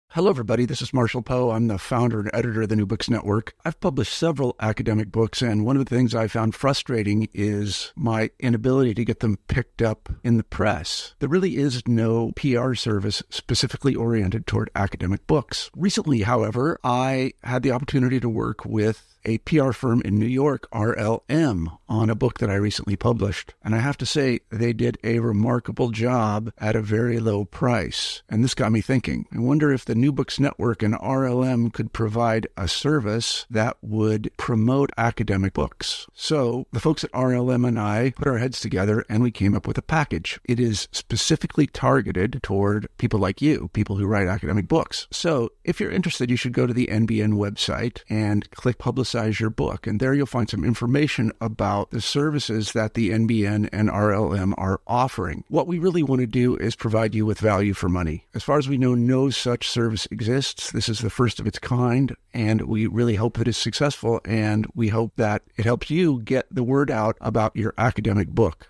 Hello, everybody. This is Marshall Poe. I'm the founder and editor of the New Books Network. I've published several academic books, and one of the things I found frustrating is my inability to get them picked up in the press. There really is no PR service specifically oriented toward academic books. Recently, however, I had the opportunity to work with a PR firm in New York, RLM, on a book that I recently published. And I have to say, they did a remarkable job at a very low price. And this got me thinking. I wonder if the New Books Network and RLM could provide a service that would promote academic books. So the folks at RLM and I put our heads together and we came up with a package. It is specifically targeted toward people like you, people who write academic books. So if you're interested, you should go to the NBN website and click Publicize Your Book. And there you'll find some information about the services that the NBN and RLM are offering. What we really want to do is provide you with value for money. As far as we know, no such service exists. This is the first of its kind, and we really hope that it's successful, and we hope that it helps you get the word out about your academic book.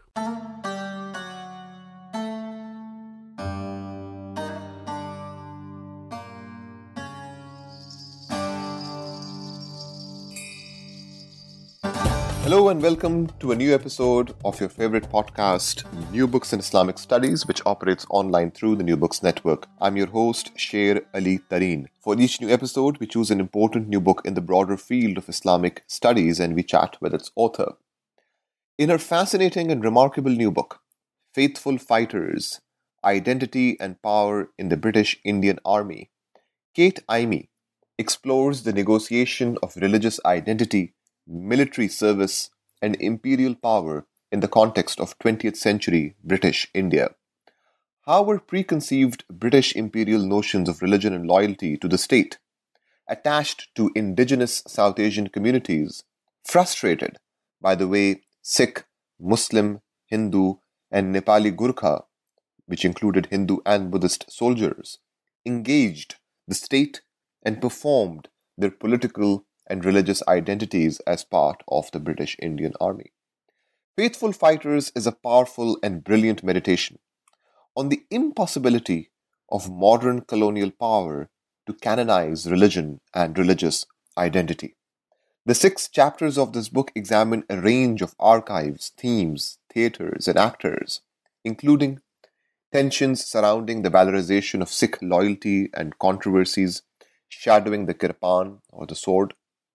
Hello and welcome to a new episode of your favorite podcast, New Books in Islamic Studies, which operates online through the New Books Network. I'm your host, Sher Ali Tareen. For each new episode, we choose an important new book in the broader field of Islamic studies and we chat with its author. In her fascinating and remarkable new book, Faithful Fighters, Identity and Power in the British Indian Army, Kate Imey explores the negotiation of religious identity, military service, and imperial power in the context of 20th century British India. How were preconceived British imperial notions of religion and loyalty to the state, attached to indigenous South Asian communities, frustrated by the way Sikh, Muslim, Hindu, and Nepali Gurkha, which included Hindu and Buddhist soldiers, engaged the state and performed their political and religious identities as part of the British Indian Army. Faithful Fighters is a powerful and brilliant meditation on the impossibility of modern colonial power to canonize religion and religious identity. The 6 chapters of this book examine a range of archives, themes, theatres, and actors, including tensions surrounding the valorization of Sikh loyalty and controversies shadowing the kirpan or the sword,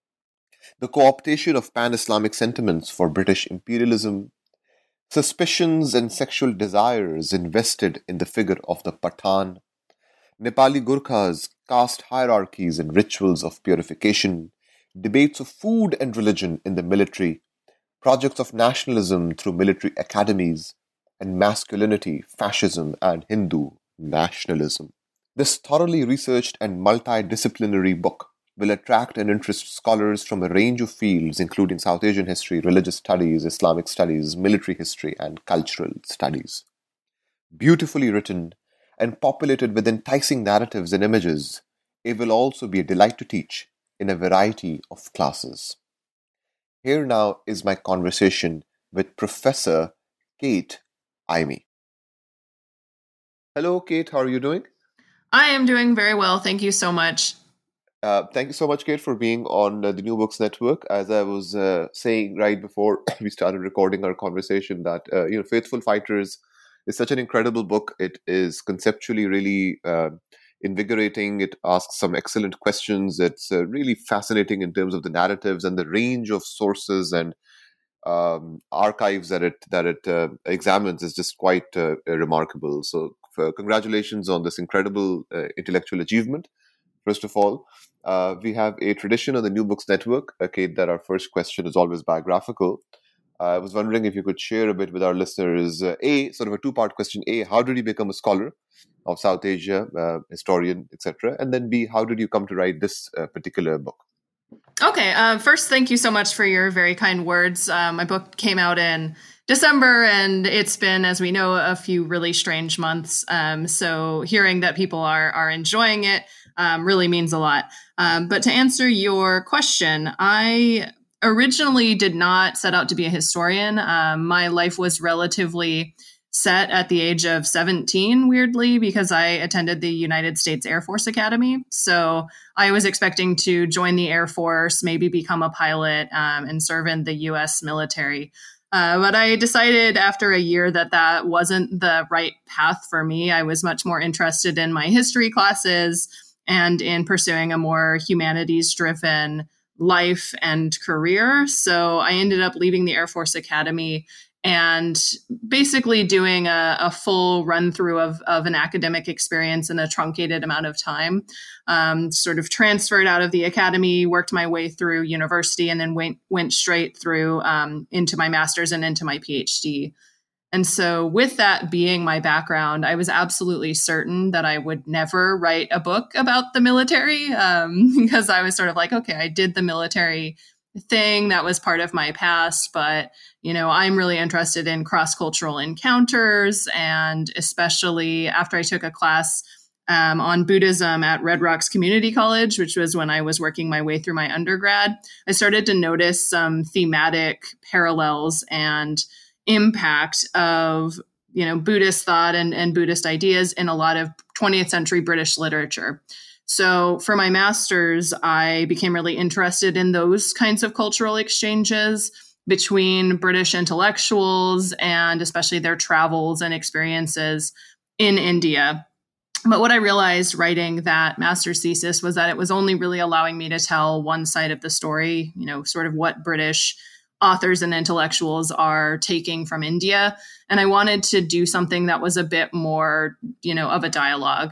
the co-optation of pan-Islamic sentiments for British imperialism, suspicions and sexual desires invested in the figure of the Pathan, Nepali Gurkhas, caste hierarchies and rituals of purification, debates of food and religion in the military, projects of nationalism through military academies, and masculinity, fascism, and Hindu nationalism. This thoroughly researched and multidisciplinary book will attract and interest scholars from a range of fields, including South Asian history, religious studies, Islamic studies, military history, and cultural studies. Beautifully written and populated with enticing narratives and images, it will also be a delight to teach in a variety of classes. Here now is my conversation with Professor Kate Imey. Hello, Kate. How are you doing? I am doing very well. Thank you so much. Thank you so much, Kate, for being on the New Books Network. As I was saying right before we started recording our conversation, that Faithful Fighters is such an incredible book. It is conceptually really invigorating. It asks some excellent questions. It's really fascinating in terms of the narratives and the range of sources and archives that it examines is just quite remarkable. So, congratulations on this incredible intellectual achievement. First of all, we have a tradition on the New Books Network, Kate, that our first question is always biographical. I was wondering if you could share a bit with our listeners, A, sort of a two-part question. A, how did you become a scholar of South Asia, historian, etc.? And then B, how did you come to write this particular book? Okay. First, thank you so much for your very kind words. My book came out in December, and it's been, as we know, a few really strange months. So hearing that people are enjoying it really means a lot. But to answer your question, I originally did not set out to be a historian. My life was relatively set at the age of 17, weirdly, because I attended the United States Air Force Academy. So I was expecting to join the Air Force, maybe become a pilot, and serve in the U.S. military. But I decided after a year that wasn't the right path for me. I was much more interested in my history classes and in pursuing a more humanities-driven life and career. So I ended up leaving the Air Force Academy and basically doing a full run through of an academic experience in a truncated amount of time. Sort of transferred out of the academy, worked my way through university, and then went straight through into my master's and into my PhD. And so with that being my background, I was absolutely certain that I would never write a book about the military, because I was sort of like, okay, I did the military thing that was part of my past, but I'm really interested in cross-cultural encounters, and especially after I took a class on Buddhism at Red Rocks Community College, which was when I was working my way through my undergrad, I started to notice some thematic parallels and impact of Buddhist thought and Buddhist ideas in a lot of 20th century British literature. So for my master's, I became really interested in those kinds of cultural exchanges between British intellectuals and especially their travels and experiences in India. But what I realized writing that master's thesis was that it was only really allowing me to tell one side of the story, sort of what British authors and intellectuals are taking from India. And I wanted to do something that was a bit more, of a dialogue.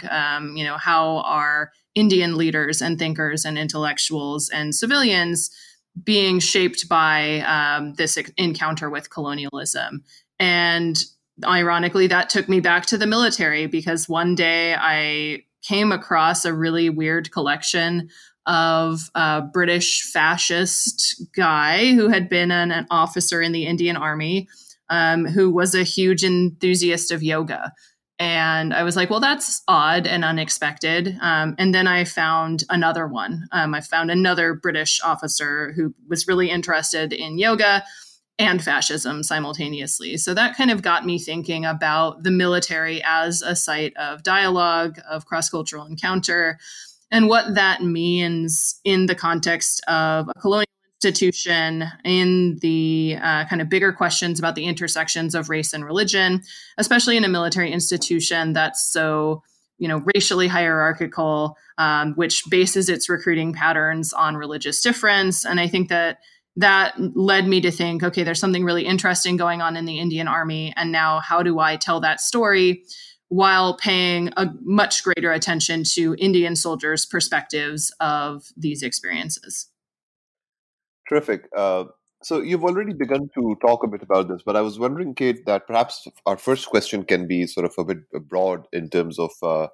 How are Indian leaders and thinkers and intellectuals and civilians being shaped by this encounter with colonialism? And ironically, that took me back to the military, because one day I came across a really weird collection of a British fascist guy who had been an officer in the Indian Army, who was a huge enthusiast of yoga. And I was like, well, that's odd and unexpected. And then I found another one. I found another British officer who was really interested in yoga and fascism simultaneously. So that kind of got me thinking about the military as a site of dialogue, of cross-cultural encounter, and what that means in the context of a colonial institution, in the kind of bigger questions about the intersections of race and religion, especially in a military institution that's so, racially hierarchical, which bases its recruiting patterns on religious difference. And I think that led me to think, okay, there's something really interesting going on in the Indian Army. And now how do I tell that story while paying a much greater attention to Indian soldiers' perspectives of these experiences? Terrific. So you've already begun to talk a bit about this, but I was wondering, Kate, that perhaps our first question can be sort of a bit broad in terms of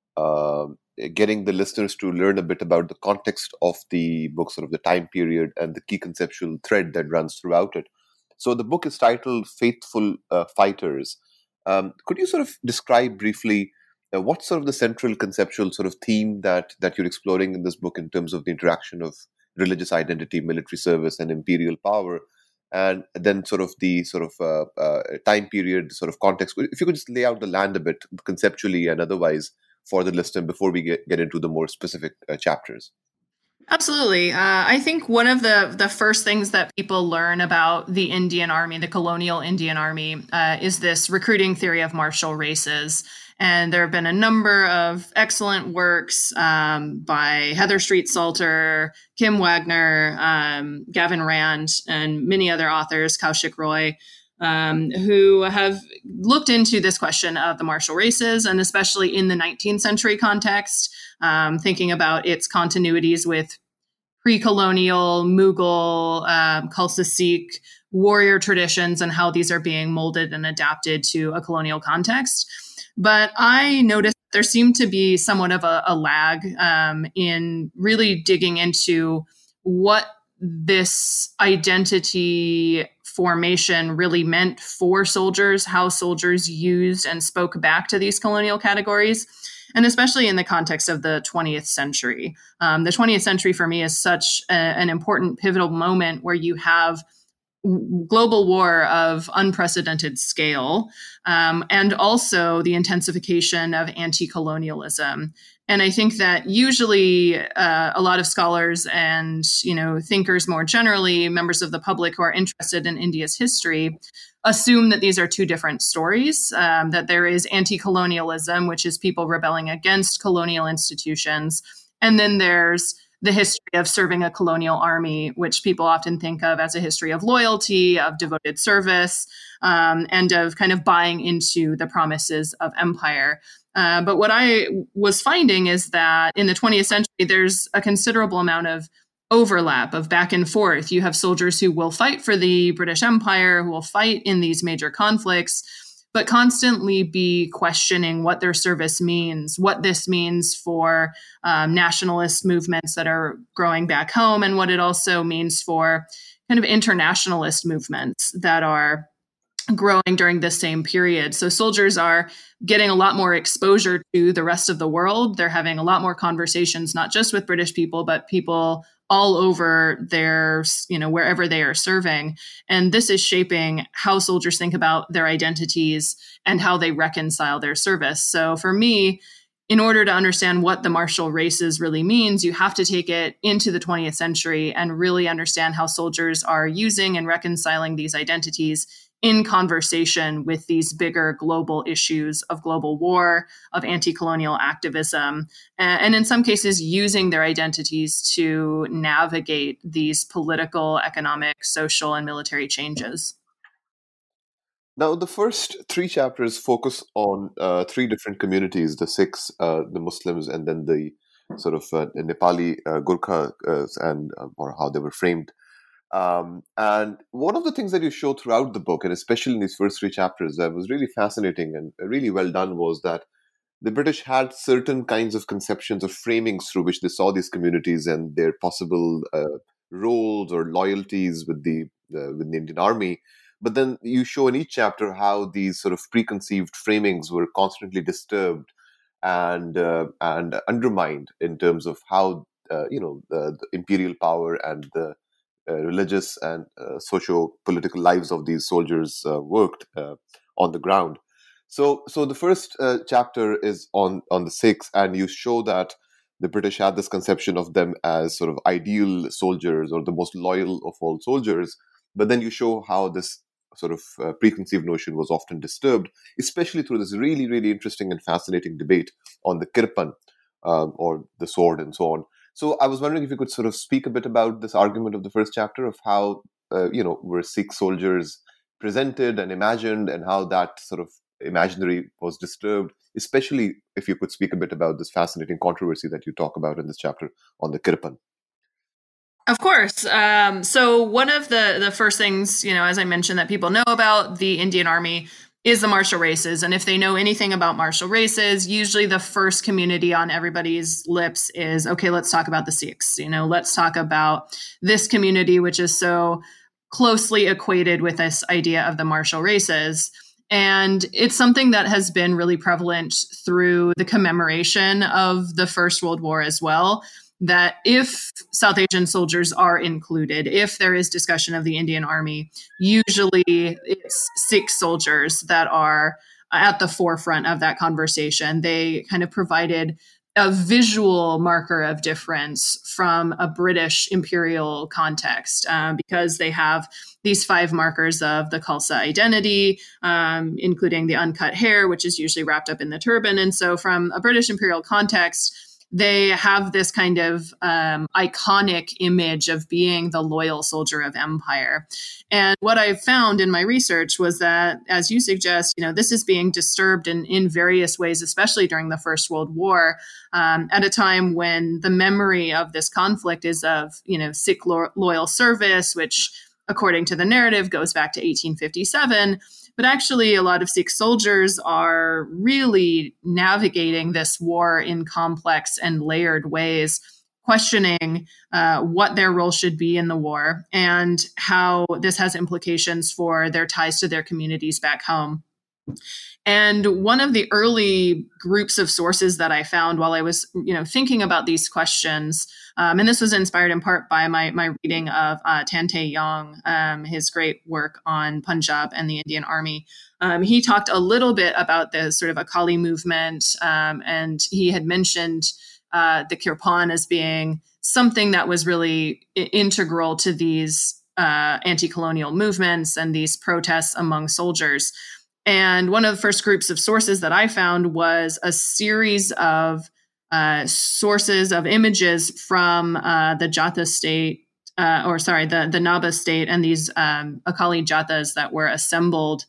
getting the listeners to learn a bit about the context of the book, sort of the time period and the key conceptual thread that runs throughout it. So the book is titled Faithful Fighters. Could you sort of describe briefly what's sort of the central conceptual sort of theme that you're exploring in this book in terms of the interaction of religious identity, military service, and imperial power, and then sort of the time period, sort of context? If you could just lay out the land a bit conceptually and otherwise for the listener before we get into the more specific chapters. Absolutely. I think one of the first things that people learn about the Indian Army, the colonial Indian Army, is this recruiting theory of martial races. And there have been a number of excellent works by Heather Street Salter, Kim Wagner, Gavin Rand, and many other authors, Kaushik Roy, who have looked into this question of the martial races, and especially in the 19th century context, thinking about its continuities with pre-colonial Mughal, Khalsa Sikh warrior traditions and how these are being molded and adapted to a colonial context. But I noticed there seemed to be somewhat of a lag in really digging into what this identity formation really meant for soldiers, how soldiers used and spoke back to these colonial categories, and especially in the context of the 20th century. The 20th century for me is such an important pivotal moment where you have global war of unprecedented scale, and also the intensification of anti-colonialism. And I think that usually a lot of scholars and thinkers more generally, members of the public who are interested in India's history, assume that these are two different stories, that there is anti-colonialism, which is people rebelling against colonial institutions, and then there's the history of serving a colonial army, which people often think of as a history of loyalty, of devoted service, and of kind of buying into the promises of empire. But what I was finding is that in the 20th century, there's a considerable amount of overlap, of back and forth. You have soldiers who will fight for the British Empire, who will fight in these major conflicts, but constantly be questioning what their service means, what this means for nationalist movements that are growing back home, and what it also means for kind of internationalist movements that are growing during this same period. So soldiers are getting a lot more exposure to the rest of the world. They're having a lot more conversations, not just with British people, but people all over their, wherever they are serving. And this is shaping how soldiers think about their identities and how they reconcile their service. So for me, in order to understand what the martial races really means, you have to take it into the 20th century and really understand how soldiers are using and reconciling these identities in conversation with these bigger global issues of global war, of anti-colonial activism, and in some cases using their identities to navigate these political, economic, social, and military changes. Now, the first three chapters focus on three different communities: the Sikhs, the Muslims, and then the sort of Nepali Gurkha, or how they were framed. And one of the things that you show throughout the book, and especially in these first three chapters, that was really fascinating and really well done, was that the British had certain kinds of conceptions or framings through which they saw these communities and their possible roles or loyalties with the Indian Army. But then you show in each chapter how these sort of preconceived framings were constantly disturbed and undermined in terms of how the imperial power and the religious and socio-political lives of these soldiers worked on the ground. So the first chapter is on the Sikhs, and you show that the British had this conception of them as sort of ideal soldiers or the most loyal of all soldiers. But then you show how this sort of preconceived notion was often disturbed, especially through this really, really interesting and fascinating debate on the kirpan, or the sword and so on. So I was wondering if you could sort of speak a bit about this argument of the first chapter of how, were Sikh soldiers presented and imagined, and how that sort of imaginary was disturbed, especially if you could speak a bit about this fascinating controversy that you talk about in this chapter on the kirpan. Of course. So one of the first things, as I mentioned, that people know about the Indian Army is the martial races. And if they know anything about martial races, usually the first community on everybody's lips is, okay, let's talk about the Sikhs. Let's talk about this community, which is so closely equated with this idea of the martial races. And it's something that has been really prevalent through the commemoration of the First World War as well, that if South Asian soldiers are included, if there is discussion of the Indian Army, usually it's Sikh soldiers that are at the forefront of that conversation. They kind of provided a visual marker of difference from a British imperial context, because they have these 5 markers of the Khalsa identity, including the uncut hair, which is usually wrapped up in the turban. And so from a British imperial context, they have this kind of iconic image of being the loyal soldier of empire. And what I found in my research was that, as you suggest, this is being disturbed in various ways, especially during the First World War, at a time when the memory of this conflict is of, Sikh loyal service, which, according to the narrative, goes back to 1857. But actually, a lot of Sikh soldiers are really navigating this war in complex and layered ways, questioning what their role should be in the war and how this has implications for their ties to their communities back home. And one of the early groups of sources that I found while I was, thinking about these questions, and this was inspired in part by my reading of Tan Te Yong, his great work on Punjab and the Indian Army. He talked a little bit about the sort of Akali movement, and he had mentioned the Kirpan as being something that was really integral to these anti-colonial movements and these protests among soldiers. And one of the first groups of sources that I found was a series of sources of images from the Jata state, the Nabha state, and these Akali Jatas that were assembled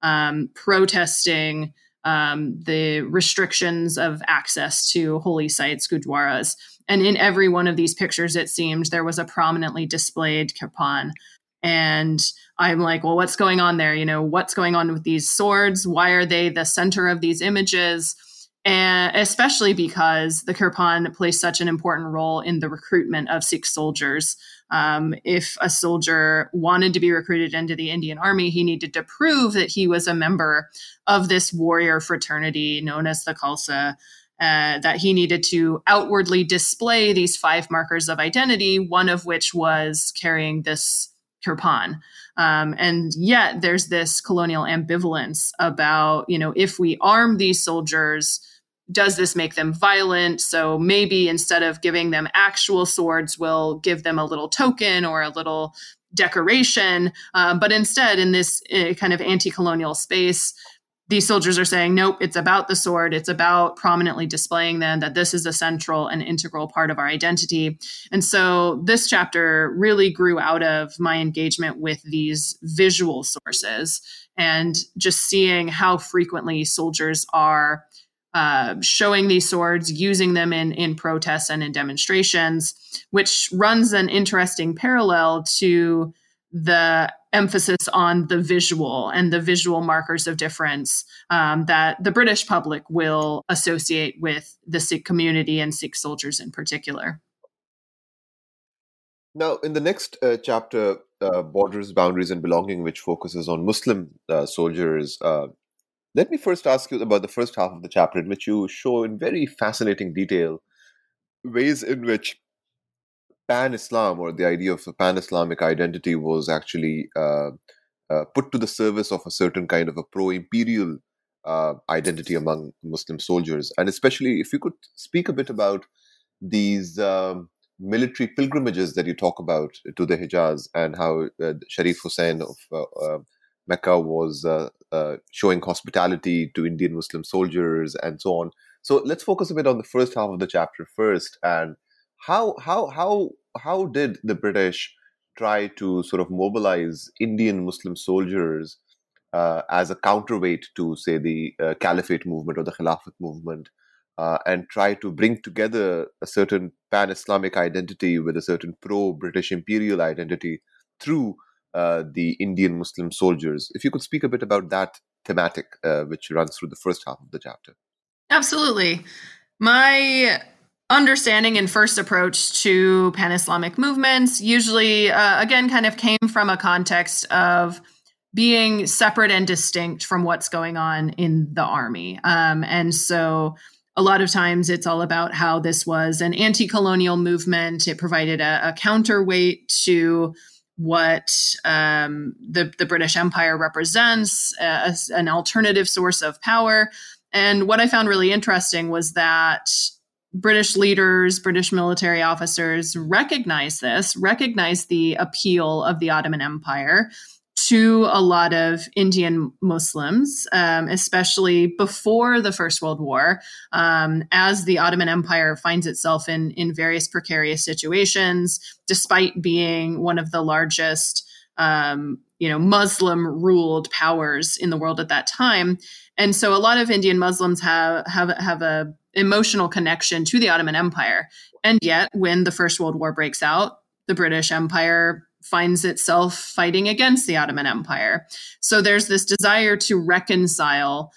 protesting the restrictions of access to holy sites, gurdwaras. And in every one of these pictures, it seemed there was a prominently displayed kirpan. And I'm like, well, what's going on there? What's going on with these swords? Why are they the center of these images? And especially because the kirpan plays such an important role in the recruitment of Sikh soldiers. If a soldier wanted to be recruited into the Indian Army, he needed to prove that he was a member of this warrior fraternity known as the Khalsa, that he needed to outwardly display these 5 markers of identity, one of which was carrying this kirpan. And yet there's this colonial ambivalence about, if we arm these soldiers, does this make them violent? So maybe instead of giving them actual swords, we'll give them a little token or a little decoration. But instead, in this kind of anti-colonial space, these soldiers are saying, nope, it's about the sword. It's about prominently displaying them, that this is a central and integral part of our identity. And so this chapter really grew out of my engagement with these visual sources and just seeing how frequently soldiers are showing these swords, using them in protests and in demonstrations, which runs an interesting parallel to the emphasis on the visual and the visual markers of difference that the British public will associate with the Sikh community and Sikh soldiers in particular. Now, in the next chapter, Borders, Boundaries and Belonging, which focuses on Muslim soldiers, let me first ask you about the first half of the chapter, in which you show in very fascinating detail ways in which pan-Islam, or the idea of a pan-Islamic identity, was actually put to the service of a certain kind of a pro-imperial identity among Muslim soldiers. And especially if you could speak a bit about these military pilgrimages that you talk about to the Hijaz, and how Sharif Hussain of Mecca was showing hospitality to Indian Muslim soldiers and so on. So let's focus a bit on the first half of the chapter first, and how did the British try to sort of mobilize Indian Muslim soldiers as a counterweight to, say, the Caliphate movement or the Khilafat movement, and try to bring together a certain pan-Islamic identity with a certain pro-British imperial identity through the Indian Muslim soldiers? If you could speak a bit about that thematic, which runs through the first half of the chapter. Absolutely. My understanding and first approach to pan-Islamic movements usually, again, kind of came from a context of being separate and distinct from what's going on in the army. And so a lot of times it's all about how this was an anti-colonial movement. It provided a counterweight to what the British Empire represents, as an alternative source of power. And what I found really interesting was that British leaders, British military officers recognized the appeal of the Ottoman Empire to a lot of Indian Muslims, especially before the First World War, as the Ottoman Empire finds itself in various precarious situations, despite being one of the largest, Muslim-ruled powers in the world at that time. And so a lot of Indian Muslims have a emotional connection to the Ottoman Empire. And yet, when the First World War breaks out, the British Empire finds itself fighting against the Ottoman Empire. So there's this desire to reconcile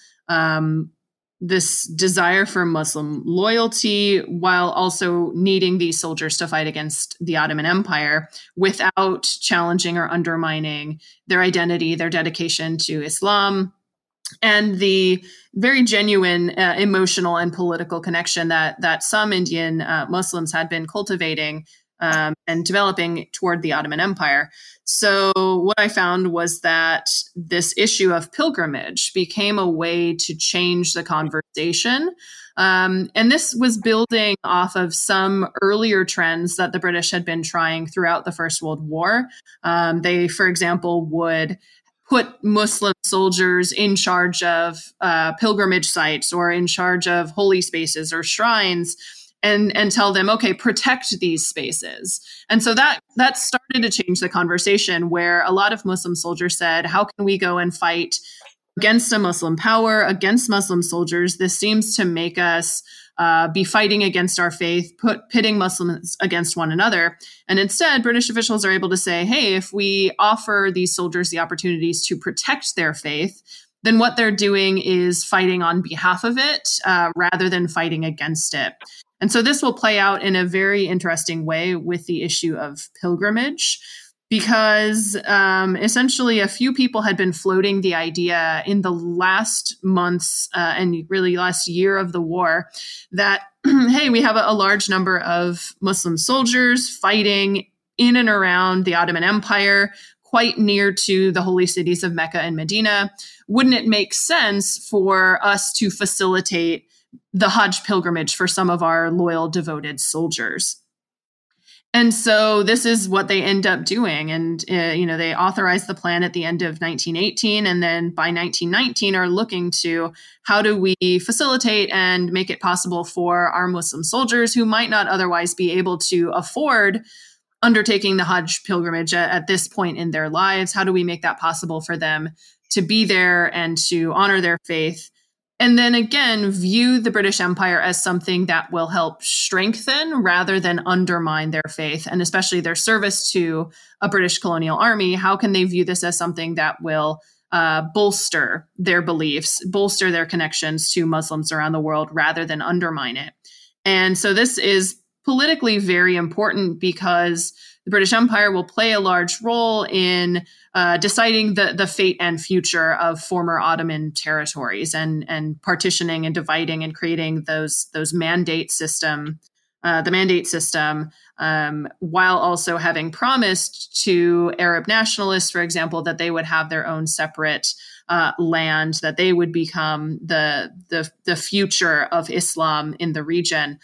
this desire for Muslim loyalty while also needing these soldiers to fight against the Ottoman Empire without challenging or undermining their identity, their dedication to Islam, and the very genuine emotional and political connection that some Indian Muslims had been cultivating and developing toward the Ottoman Empire. So what I found was that this issue of pilgrimage became a way to change the conversation. And this was building off of some earlier trends that the British had been trying throughout the First World War. They, for example, would put Muslim soldiers in charge of pilgrimage sites or in charge of holy spaces or shrines, and tell them, okay, protect these spaces. And so that started to change the conversation, where a lot of Muslim soldiers said, how can we go and fight against a Muslim power, against Muslim soldiers? This seems to make us be fighting against our faith, pitting Muslims against one another. And instead, British officials are able to say, hey, if we offer these soldiers the opportunities to protect their faith, then what they're doing is fighting on behalf of it rather than fighting against it. And so this will play out in a very interesting way with the issue of pilgrimage, because essentially a few people had been floating the idea in the last months and really last year of the war that, hey, we have a large number of Muslim soldiers fighting in and around the Ottoman Empire, quite near to the holy cities of Mecca and Medina. Wouldn't it make sense for us to facilitate the Hajj pilgrimage for some of our loyal, devoted soldiers? And so this is what they end up doing. And, they authorized the plan at the end of 1918. And then by 1919 are looking to how do we facilitate and make it possible for our Muslim soldiers who might not otherwise be able to afford undertaking the Hajj pilgrimage at this point in their lives. How do we make that possible for them to be there and to honor their faith? And then again, view the British Empire as something that will help strengthen rather than undermine their faith, and especially their service to a British colonial army. How can they view this as something that will bolster their beliefs, bolster their connections to Muslims around the world rather than undermine it? And so this is politically very important because the British Empire will play a large role in deciding the fate and future of former Ottoman territories, and partitioning and dividing and creating those mandate system, the mandate system, while also having promised to Arab nationalists, for example, that they would have their own separate land, that they would become the future of Islam in the region.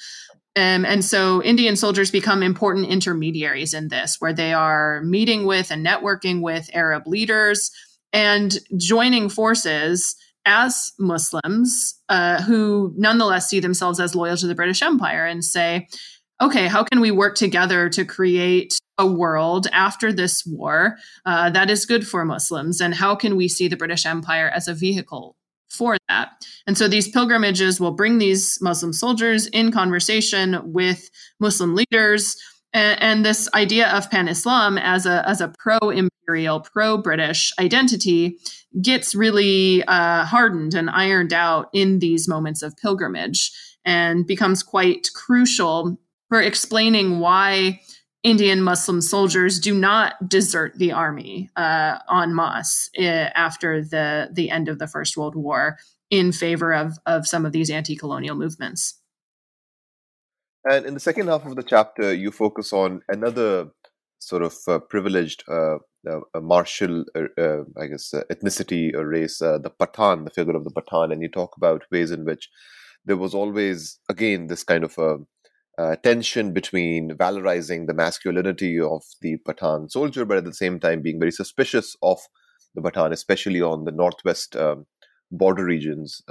And so Indian soldiers become important intermediaries in this, where they are meeting with and networking with Arab leaders and joining forces as Muslims who nonetheless see themselves as loyal to the British Empire, and say, okay, how can we work together to create a world after this war that is good for Muslims? And how can we see the British Empire as a vehicle for that? And so these pilgrimages will bring these Muslim soldiers in conversation with Muslim leaders, and this idea of pan-Islam as a pro-imperial, pro-British identity gets really hardened and ironed out in these moments of pilgrimage, and becomes quite crucial for explaining why Indian Muslim soldiers do not desert the army en masse after the end of the First World War in favor of some of these anti-colonial movements. And in the second half of the chapter, you focus on another sort of privileged martial, ethnicity or race, the Pathan, the figure of the Pathan. And you talk about ways in which there was always, again, this kind of tension between valorizing the masculinity of the Pathan soldier, but at the same time being very suspicious of the Pathan, especially on the northwest border regions,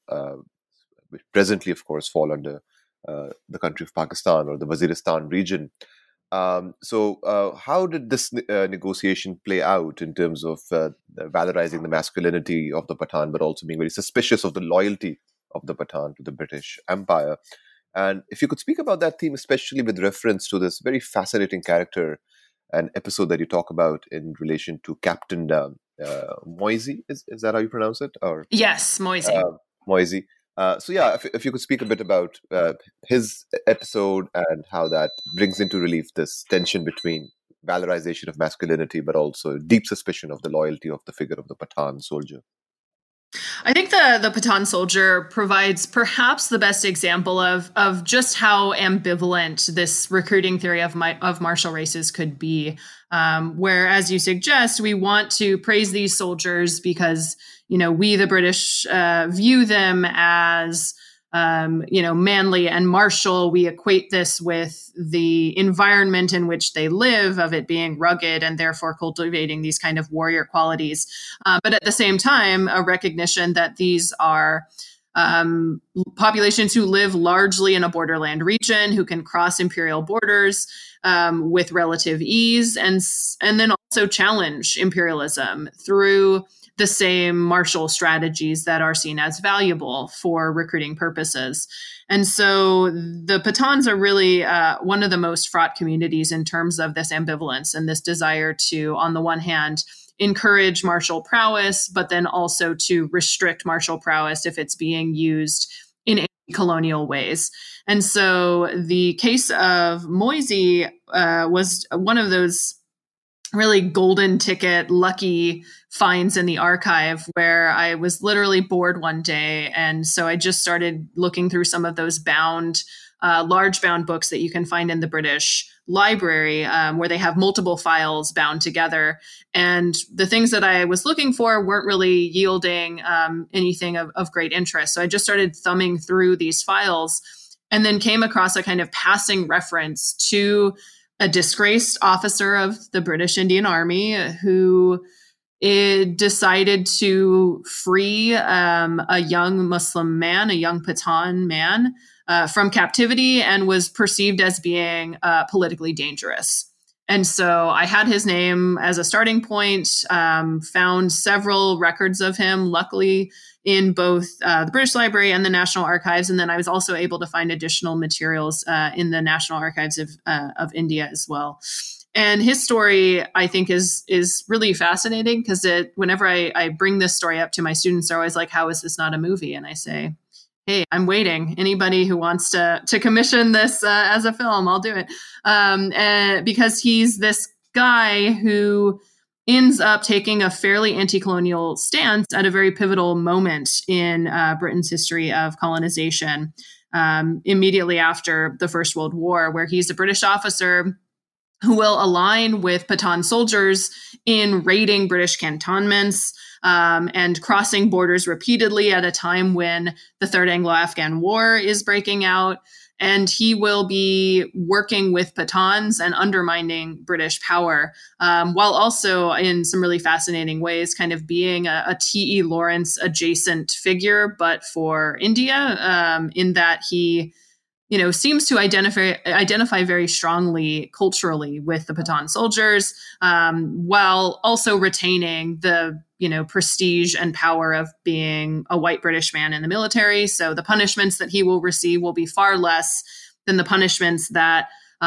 which presently, of course, fall under the country of Pakistan, or the Waziristan region. So how did this negotiation play out in terms of valorizing the masculinity of the Pathan, but also being very suspicious of the loyalty of the Pathan to the British Empire? And if you could speak about that theme, especially with reference to this very fascinating character and episode that you talk about in relation to Captain Moisey. Is that how you pronounce it? Or yes, Moisey. Moisey. So yeah, if you could speak a bit about his episode and how that brings into relief this tension between valorization of masculinity, but also deep suspicion of the loyalty of the figure of the Pathan soldier. I think the Pathan soldier provides perhaps the best example of just how ambivalent this recruiting theory of martial races could be. Where, as you suggest, we want to praise these soldiers because we, the British, view them as manly and martial. We equate this with the environment in which they live, of it being rugged and therefore cultivating these kind of warrior qualities. But at the same time, a recognition that these are populations who live largely in a borderland region, who can cross imperial borders with relative ease, and then also challenge imperialism through the same martial strategies that are seen as valuable for recruiting purposes. And so the Pathans are really one of the most fraught communities in terms of this ambivalence and this desire to, on the one hand, encourage martial prowess, but then also to restrict martial prowess if it's being used in colonial ways. And so the case of Moisey was one of those really golden ticket, lucky finds in the archive where I was literally bored one day. And so I just started looking through some of those large bound books that you can find in the British Library, where they have multiple files bound together. And the things that I was looking for weren't really yielding anything of great interest. So I just started thumbing through these files and then came across a kind of passing reference to a disgraced officer of the British Indian Army who decided to free a young Muslim man, a young Pathan man, from captivity, and was perceived as being politically dangerous. And so I had his name as a starting point, found several records of him, luckily in both the British Library and the National Archives. And then I was also able to find additional materials in the National Archives of India as well. And his story, I think, is really fascinating because whenever I bring this story up to my students, they're always like, how is this not a movie? And I say, hey, I'm waiting. Anybody who wants to commission this as a film, I'll do it. And because he's this guy who ends up taking a fairly anti-colonial stance at a very pivotal moment in Britain's history of colonization, immediately after the First World War, where he's a British officer who will align with Pathan soldiers in raiding British cantonments and crossing borders repeatedly at a time when the Third Anglo-Afghan War is breaking out. And he will be working with Pathans and undermining British power, while also in some really fascinating ways kind of being a T.E. Lawrence adjacent figure, but for India, in that he seems to identify very strongly culturally with the Pathan soldiers, while also retaining the prestige and power of being a white British man in the military. So the punishments that he will receive will be far less than the punishments that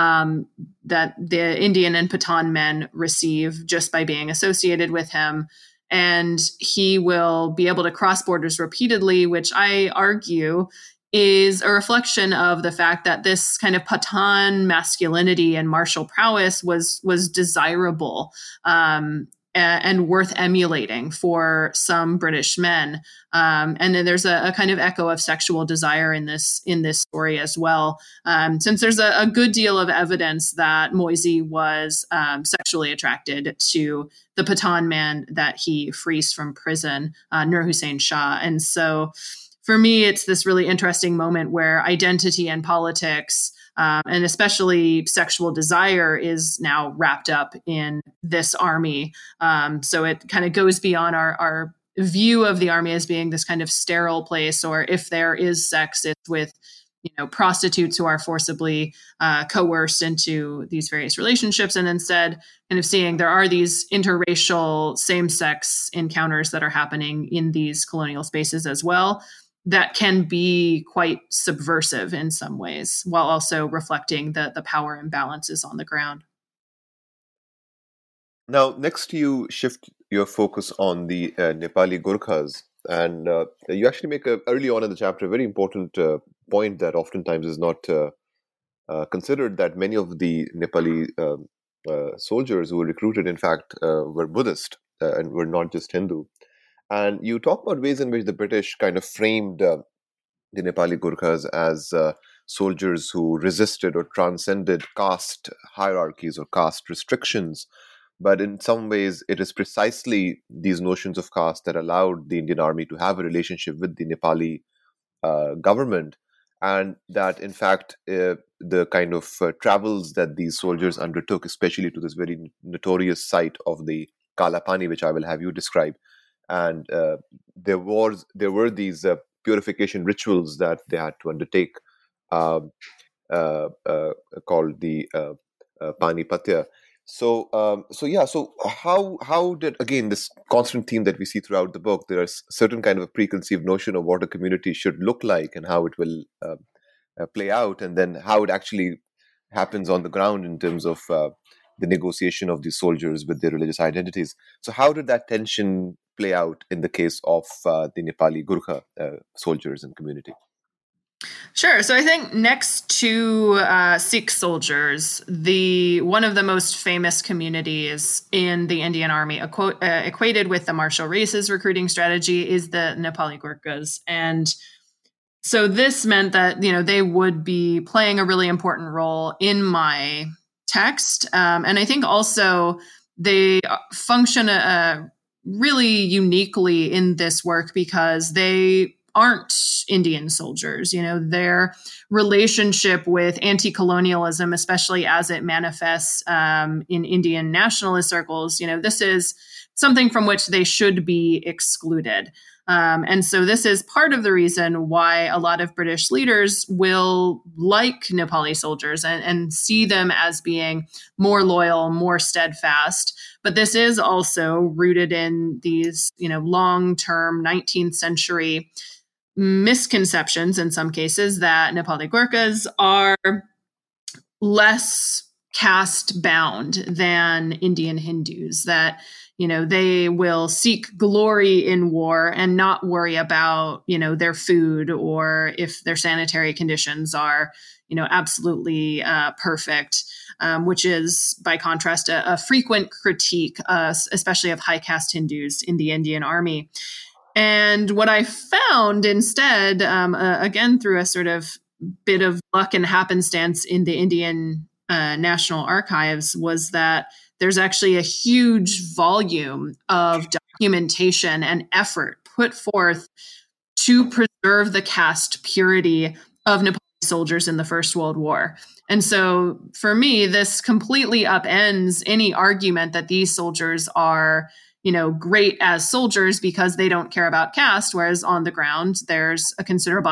the Indian and Pathan men receive just by being associated with him. And he will be able to cross borders repeatedly, which I argue is a reflection of the fact that this kind of Pathan masculinity and martial prowess was desirable and worth emulating for some British men. And then there's a kind of echo of sexual desire in this story as well, since there's a good deal of evidence that Moisey was sexually attracted to the Pathan man that he frees from prison, Nur Hussain Shah. And so for me, it's this really interesting moment where identity and politics, and especially sexual desire, is now wrapped up in this army. So it kind of goes beyond our view of the army as being this kind of sterile place, or if there is sex, it's with prostitutes who are forcibly coerced into these various relationships, and instead kind of seeing there are these interracial same-sex encounters that are happening in these colonial spaces as well, that can be quite subversive in some ways, while also reflecting the power imbalances on the ground. Now, next you shift your focus on the Nepali Gurkhas, and you actually make early on in the chapter a very important point that oftentimes is not considered, that many of the Nepali soldiers who were recruited, in fact, were Buddhist and were not just Hindu. And you talk about ways in which the British kind of framed the Nepali Gurkhas as soldiers who resisted or transcended caste hierarchies or caste restrictions. But in some ways, it is precisely these notions of caste that allowed the Indian Army to have a relationship with the Nepali government, and that, in fact, the kind of travels that these soldiers undertook, especially to this very notorious site of the Kalapani, which I will have you describe, and there were these purification rituals that they had to undertake, um, called the Panipatya. So how did, again, this constant theme that we see throughout the book? There is certain kind of a preconceived notion of what a community should look like and how it will play out, and then how it actually happens on the ground in terms of the negotiation of these soldiers with their religious identities. So how did that tension play out in the case of the Nepali Gurkha soldiers and community? Sure. So I think next to Sikh soldiers, one of the most famous communities in the Indian Army, equated with the martial races recruiting strategy, is the Nepali Gurkhas. And so this meant that, they would be playing a really important role in my text. And I think also they function really uniquely in this work because they aren't Indian soldiers. Their relationship with anti-colonialism, especially as it manifests in Indian nationalist circles, this is something from which they should be excluded. And so this is part of the reason why a lot of British leaders will like Nepali soldiers and see them as being more loyal, more steadfast. But this is also rooted in these, long-term 19th century misconceptions in some cases that Nepali Gurkhas are less caste bound than Indian Hindus, that they will seek glory in war and not worry about their food or if their sanitary conditions are absolutely perfect, which is by contrast a frequent critique, especially of high caste Hindus in the Indian Army. And what I found instead, again, through a sort of bit of luck and happenstance in the Indian National Archives, was that there's actually a huge volume of documentation and effort put forth to preserve the caste purity of Nepali soldiers in the First World War. And so for me, this completely upends any argument that these soldiers are great as soldiers because they don't care about caste, whereas on the ground, there's a considerable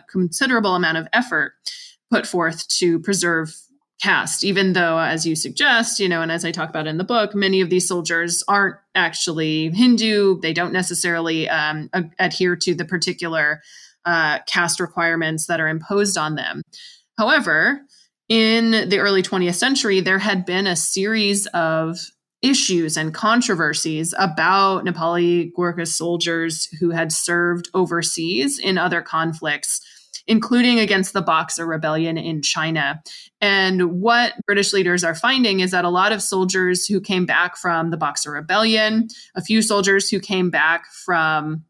amount of effort put forth to preserve caste, even though, as you suggest, and as I talk about in the book, many of these soldiers aren't actually Hindu. They don't necessarily adhere to the particular caste requirements that are imposed on them. However, in the early 20th century, there had been a series of issues and controversies about Nepali Gurkha soldiers who had served overseas in other conflicts, including against the Boxer Rebellion in China. And what British leaders are finding is that a lot of soldiers who came back from the Boxer Rebellion, a few soldiers who came back from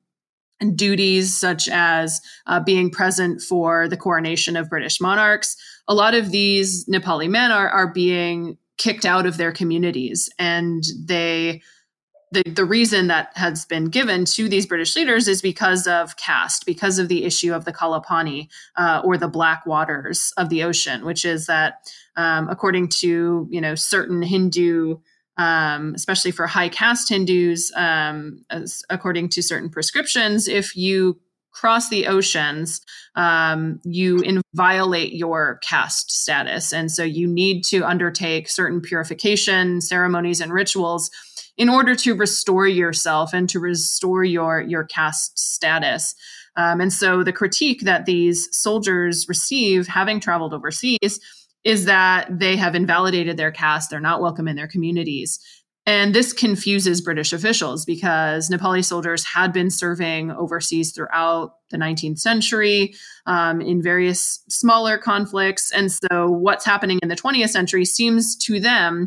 duties such as being present for the coronation of British monarchs, a lot of these Nepali men are being kicked out of their communities. And the reason that has been given to these British leaders is because of caste, because of the issue of the Kalapani, or the black waters of the ocean, which is that according to certain Hindu, especially for high caste Hindus, according to certain prescriptions, if you cross the oceans, you violate your caste status. And so you need to undertake certain purification ceremonies and rituals in order to restore yourself and to restore your caste status. And so the critique that these soldiers receive, having traveled overseas, is that they have invalidated their caste, they're not welcome in their communities. And this confuses British officials because Nepali soldiers had been serving overseas throughout the 19th century in various smaller conflicts. And so what's happening in the 20th century seems to them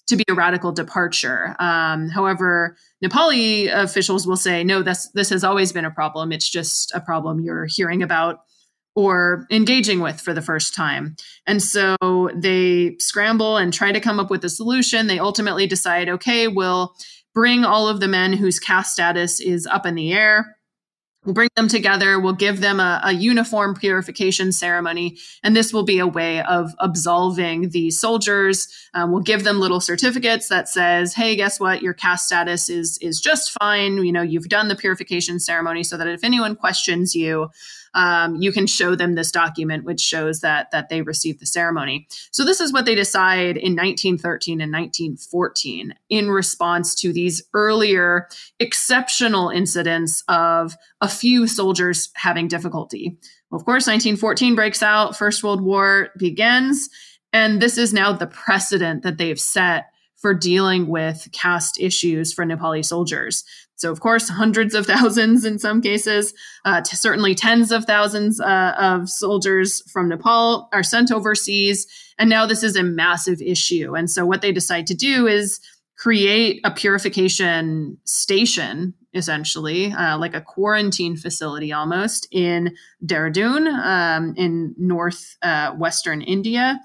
to be a radical departure. However, Nepali officials will say, no, this has always been a problem. It's just a problem you're hearing about or engaging with for the first time. And so they scramble and try to come up with a solution. They ultimately decide, okay, we'll bring all of the men whose caste status is up in the air. We'll bring them together. We'll give them a uniform purification ceremony. And this will be a way of absolving these soldiers. We'll give them little certificates that says, hey, guess what? Your caste status is just fine. You know, you've done the purification ceremony, so that if anyone questions you, you can show them this document, which shows that they received the ceremony. So this is what they decide in 1913 and 1914 in response to these earlier exceptional incidents of a few soldiers having difficulty. Well, of course, 1914 breaks out, First World War begins, and this is now the precedent that they've set for dealing with caste issues for Nepali soldiers. So, of course, hundreds of thousands in some cases, certainly tens of thousands of soldiers from Nepal are sent overseas. And now this is a massive issue. And so what they decide to do is create a purification station, essentially, like a quarantine facility almost, in Dehradun, in northwestern India.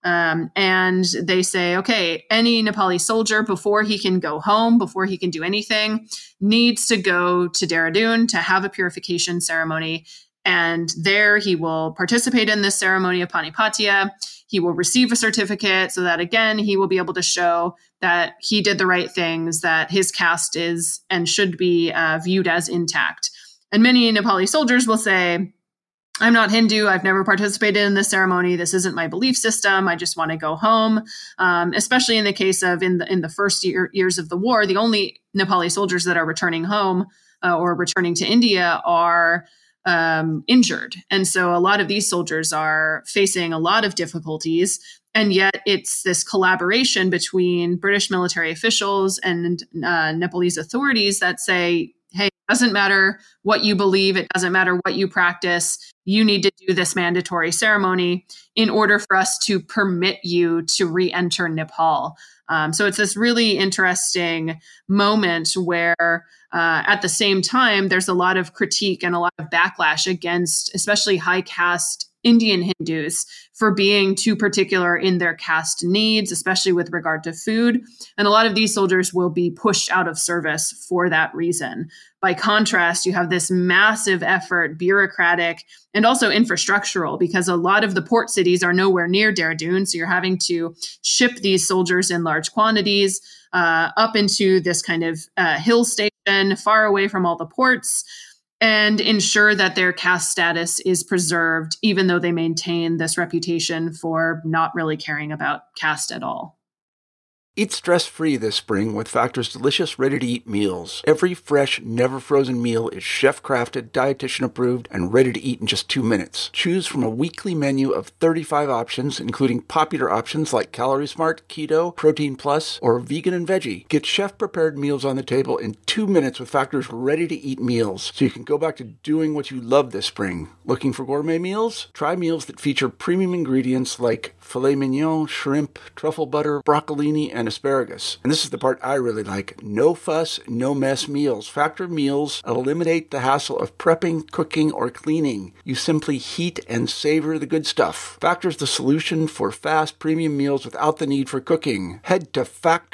And they say, okay, any Nepali soldier, before he can go home, before he can do anything, needs to go to Dehradun to have a purification ceremony. And there he will participate in this ceremony of Panipatya. He will receive a certificate so that, again, he will be able to show that he did the right things, that his caste is and should be viewed as intact. And many Nepali soldiers will say, I'm not Hindu. I've never participated in this ceremony. This isn't my belief system. I just want to go home. Especially in the case of in the first years of the war, the only Nepali soldiers that are returning home or returning to India are injured. And so a lot of these soldiers are facing a lot of difficulties. And yet it's this collaboration between British military officials and Nepalese authorities that say, hey, it doesn't matter what you believe. It doesn't matter what you practice. You need to do this mandatory ceremony in order for us to permit you to re-enter Nepal. So it's this really interesting moment where at the same time, there's a lot of critique and a lot of backlash against especially high caste Indian Hindus for being too particular in their caste needs, especially with regard to food. And a lot of these soldiers will be pushed out of service for that reason. By contrast, you have this massive effort, bureaucratic and also infrastructural, because a lot of the port cities are nowhere near Dehradun. So you're having to ship these soldiers in large quantities up into this kind of hill station far away from all the ports, and ensure that their caste status is preserved, even though they maintain this reputation for not really caring about caste at all. Eat stress-free this spring with Factor's delicious, ready-to-eat meals. Every fresh, never-frozen meal is chef-crafted, dietitian-approved, and ready to eat in just 2 minutes. Choose from a weekly menu of 35 options, including popular options like Calorie Smart, Keto, Protein Plus, or Vegan and Veggie. Get chef-prepared meals on the table in 2 minutes with Factor's ready-to-eat meals, so you can go back to doing what you love this spring. Looking for gourmet meals? Try meals that feature premium ingredients like filet mignon, shrimp, truffle butter, broccolini, and asparagus. And this is the part I really like. No fuss, no mess meals. Factor meals eliminate the hassle of prepping, cooking, or cleaning. You simply heat and savor the good stuff. Factor's the solution for fast premium meals without the need for cooking. Head to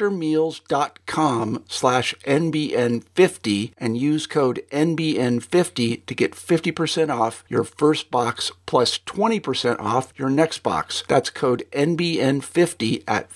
factormeals.com/NBN50 and use code NBN50 to get 50% off your first box plus 20% off your next box. That's code NBN50 at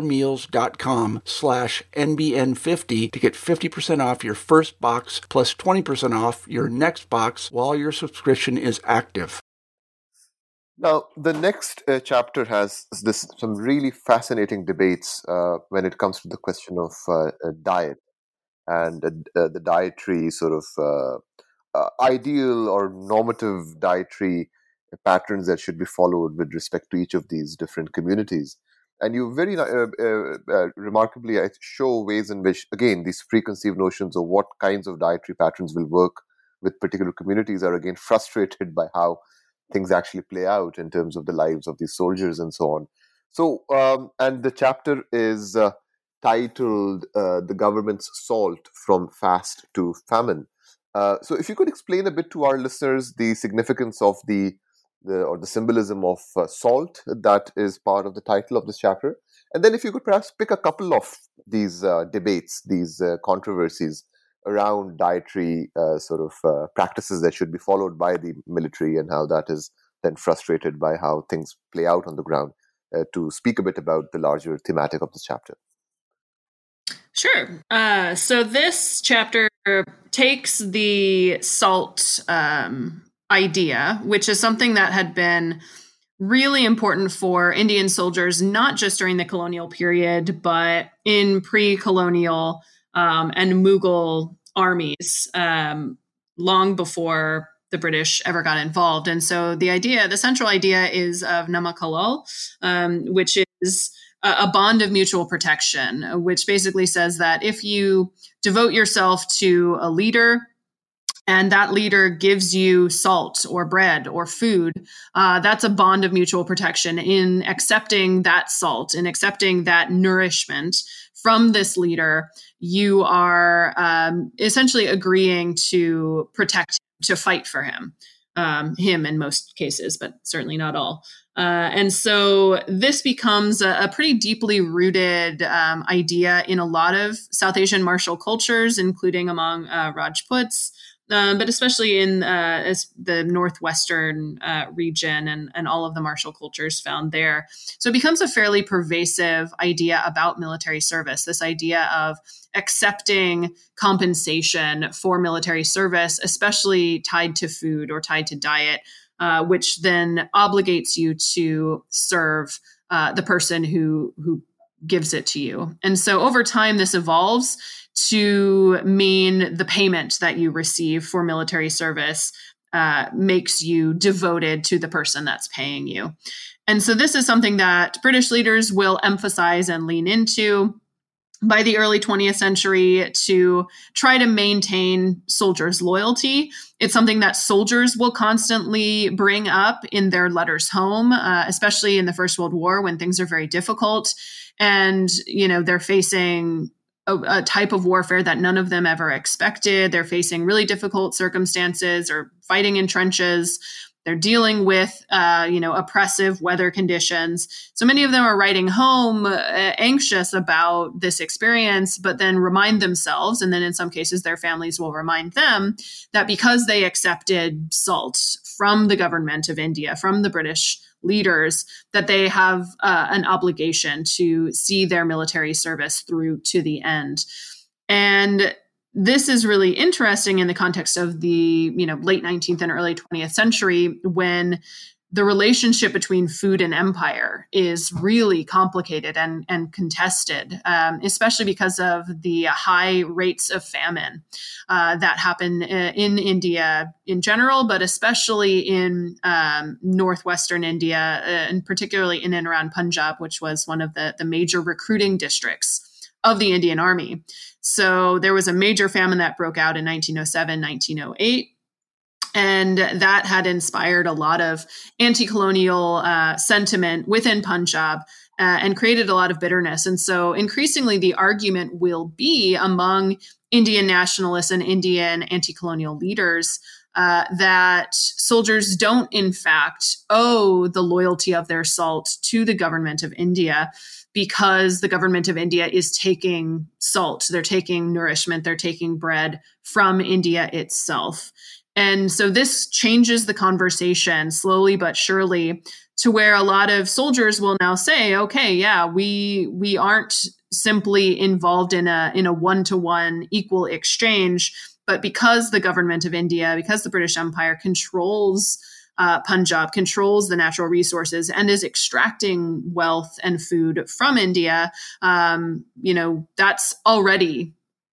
factormeals.com/NBN50 to get 50% off your first box plus 20% off your next box while your subscription is active. Now, the next chapter has some really fascinating debates when it comes to the question of diet and the dietary sort of ideal or normative dietary patterns that should be followed with respect to each of these different communities. And you very remarkably show ways in which, again, these preconceived notions of what kinds of dietary patterns will work with particular communities are again frustrated by how things actually play out in terms of the lives of these soldiers and so on. So, and the chapter is titled The Government's Salt from Fast to Famine. So if you could explain a bit to our listeners the significance of the symbolism of salt that is part of the title of this chapter. And then if you could perhaps pick a couple of these debates, these controversies around dietary practices that should be followed by the military and how that is then frustrated by how things play out on the ground, to speak a bit about the larger thematic of this chapter. Sure. So this chapter takes the salt idea, which is something that had been really important for Indian soldiers, not just during the colonial period, but in pre-colonial and Mughal armies long before the British ever got involved. And so the central idea is of Namak Halal, which is a bond of mutual protection, which basically says that if you devote yourself to a leader and that leader gives you salt or bread or food, that's a bond of mutual protection. In accepting that salt, in accepting that nourishment from this leader, you are essentially agreeing to protect, to fight for him in most cases, but certainly not all. And so this becomes a pretty deeply rooted idea in a lot of South Asian martial cultures, including among Rajputs, but especially in the northwestern region and all of the martial cultures found there. So it becomes a fairly pervasive idea about military service, this idea of accepting compensation for military service, especially tied to food or tied to diet, which then obligates you to serve the person who gives it to you. And so over time, this evolves to mean the payment that you receive for military service makes you devoted to the person that's paying you. And so this is something that British leaders will emphasize and lean into by the early 20th century to try to maintain soldiers' loyalty. It's something that soldiers will constantly bring up in their letters home, especially in the First World War when things are very difficult. And, they're facing a type of warfare that none of them ever expected. They're facing really difficult circumstances or fighting in trenches. They're dealing with, oppressive weather conditions. So many of them are writing home anxious about this experience, but then remind themselves, and then in some cases their families will remind them, that because they accepted salt from the government of India, from the British leaders, that they have an obligation to see their military service through to the end. And this is really interesting in the context of the late 19th and early 20th century, when the relationship between food and empire is really complicated and contested, especially because of the high rates of famine that happen in India in general, but especially in northwestern India, and particularly in and around Punjab, which was one of the major recruiting districts of the Indian Army. So there was a major famine that broke out in 1907, 1908. And that had inspired a lot of anti-colonial sentiment within Punjab and created a lot of bitterness. And so increasingly the argument will be among Indian nationalists and Indian anti-colonial leaders that soldiers don't, in fact, owe the loyalty of their salt to the government of India, because the government of India is taking salt, they're taking nourishment, they're taking bread from India itself. And so this changes the conversation slowly but surely to where a lot of soldiers will now say, okay, yeah, we aren't simply involved in a one-to-one equal exchange, but because the government of India, because the British Empire controls Punjab, controls the natural resources and is extracting wealth and food from India, that's already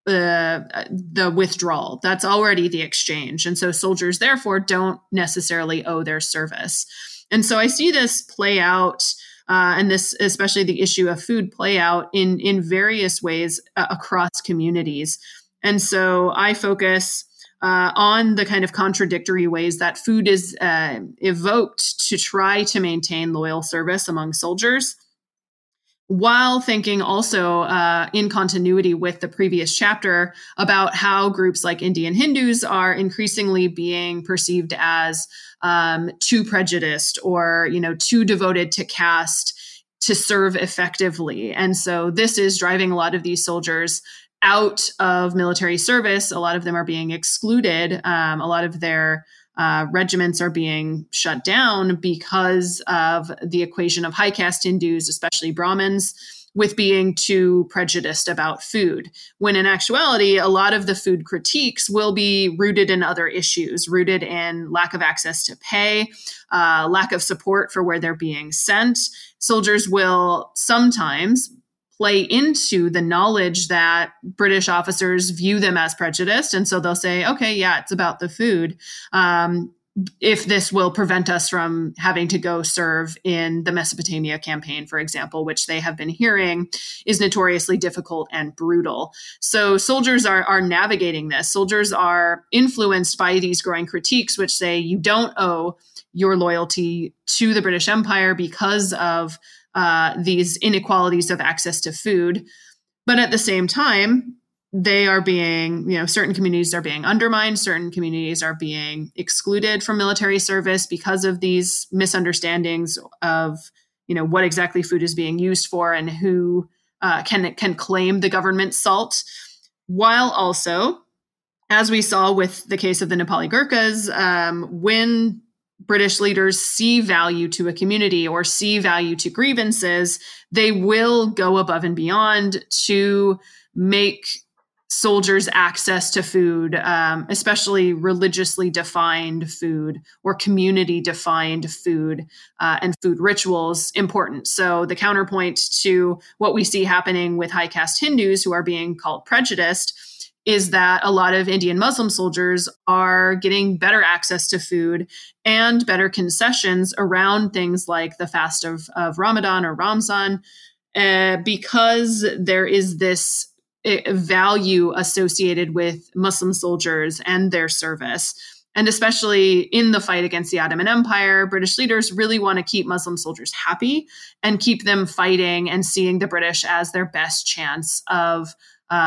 the withdrawal. That's already the exchange. And so soldiers, therefore, don't necessarily owe their service. And so I see this play out, and this, especially the issue of food, play out in various ways across communities. And so I focus on the kind of contradictory ways that food is evoked to try to maintain loyal service among soldiers. while thinking also in continuity with the previous chapter about how groups like Indian Hindus are increasingly being perceived as too prejudiced or, too devoted to caste to serve effectively. And so this is driving a lot of these soldiers out of military service. A lot of them are being excluded. A lot of their regiments are being shut down because of the equation of high caste Hindus, especially Brahmins, with being too prejudiced about food. When in actuality, a lot of the food critiques will be rooted in other issues, rooted in lack of access to pay, lack of support for where they're being sent. Soldiers will sometimes play into the knowledge that British officers view them as prejudiced. And so they'll say, okay, yeah, it's about the food. If this will prevent us from having to go serve in the Mesopotamia campaign, for example, which they have been hearing is notoriously difficult and brutal. So soldiers are navigating this. Soldiers are influenced by these growing critiques, which say you don't owe your loyalty to the British Empire because of these inequalities of access to food. But at the same time, they are being, certain communities are being undermined, certain communities are being excluded from military service because of these misunderstandings of, what exactly food is being used for and who can claim the government salt, while also, as we saw with the case of the Nepali Gurkhas, when British leaders see value to a community or see value to grievances, they will go above and beyond to make soldiers access to food, especially religiously defined food or community defined food and food rituals, important. So the counterpoint to what we see happening with high caste Hindus who are being called prejudiced is that a lot of Indian Muslim soldiers are getting better access to food and better concessions around things like the fast of Ramadan or Ramzan, because there is this value associated with Muslim soldiers and their service. And especially in the fight against the Ottoman Empire, British leaders really want to keep Muslim soldiers happy and keep them fighting and seeing the British as their best chance of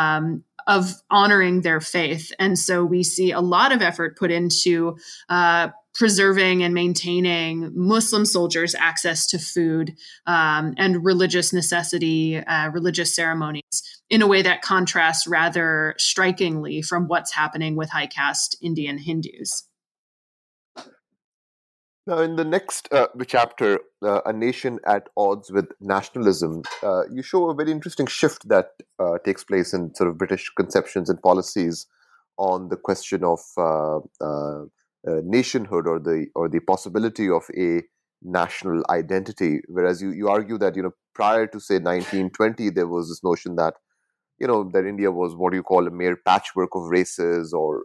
honoring their faith. And so we see a lot of effort put into preserving and maintaining Muslim soldiers' access to food and religious necessity, religious ceremonies in a way that contrasts rather strikingly from what's happening with high caste Indian Hindus. Now, in the next chapter, A Nation at Odds with Nationalism, you show a very interesting shift that takes place in sort of British conceptions and policies on the question of nationhood or the possibility of a national identity. Whereas you argue that prior to say 1920, there was this notion that that India was what you call a mere patchwork of races or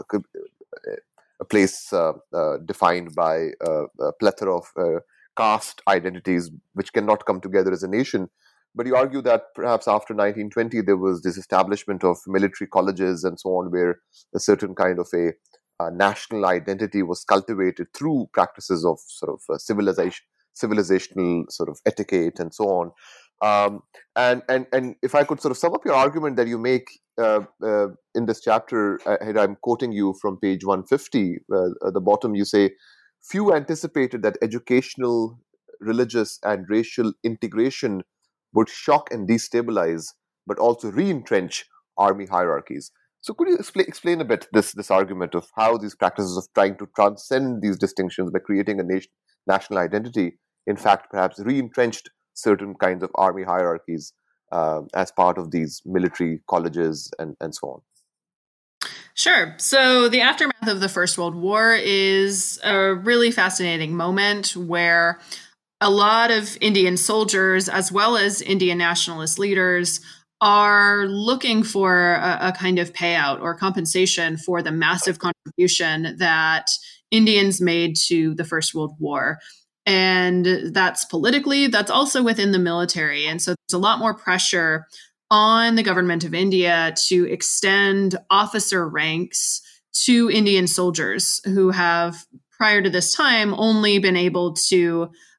a place defined by a plethora of caste identities which cannot come together as a nation. But you argue that perhaps after 1920, there was this establishment of military colleges and so on, where a certain kind of a national identity was cultivated through practices of sort of civilizational sort of etiquette and so on. And if I could sort of sum up your argument that you make in this chapter, I'm quoting you from page 150, at the bottom you say, few anticipated that educational, religious and racial integration would shock and destabilize, but also re-entrench army hierarchies. So could you explain a bit this argument of how these practices of trying to transcend these distinctions by creating a national identity, in fact, perhaps re-entrenched certain kinds of army hierarchies as part of these military colleges and so on? Sure. So the aftermath of the First World War is a really fascinating moment where a lot of Indian soldiers, as well as Indian nationalist leaders, are looking for a kind of payout or compensation for the massive contribution that Indians made to the First World War. And that's politically, that's also within the military. And so there's a lot more pressure on the government of India to extend officer ranks to Indian soldiers who have, prior to this time, only been able to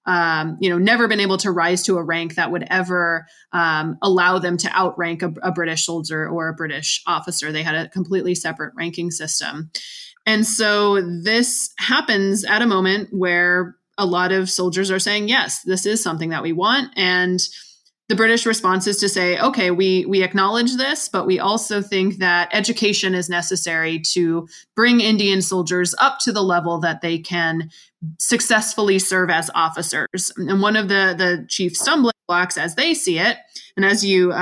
never been able to rise to a rank that would ever allow them to outrank a British soldier or a British officer. They had a completely separate ranking system. And so this happens at a moment where a lot of soldiers are saying, yes, this is something that we want. And the British response is to say, okay, we acknowledge this, but we also think that education is necessary to bring Indian soldiers up to the level that they can successfully serve as officers. And one of the chief stumbling blocks as they see it, and as you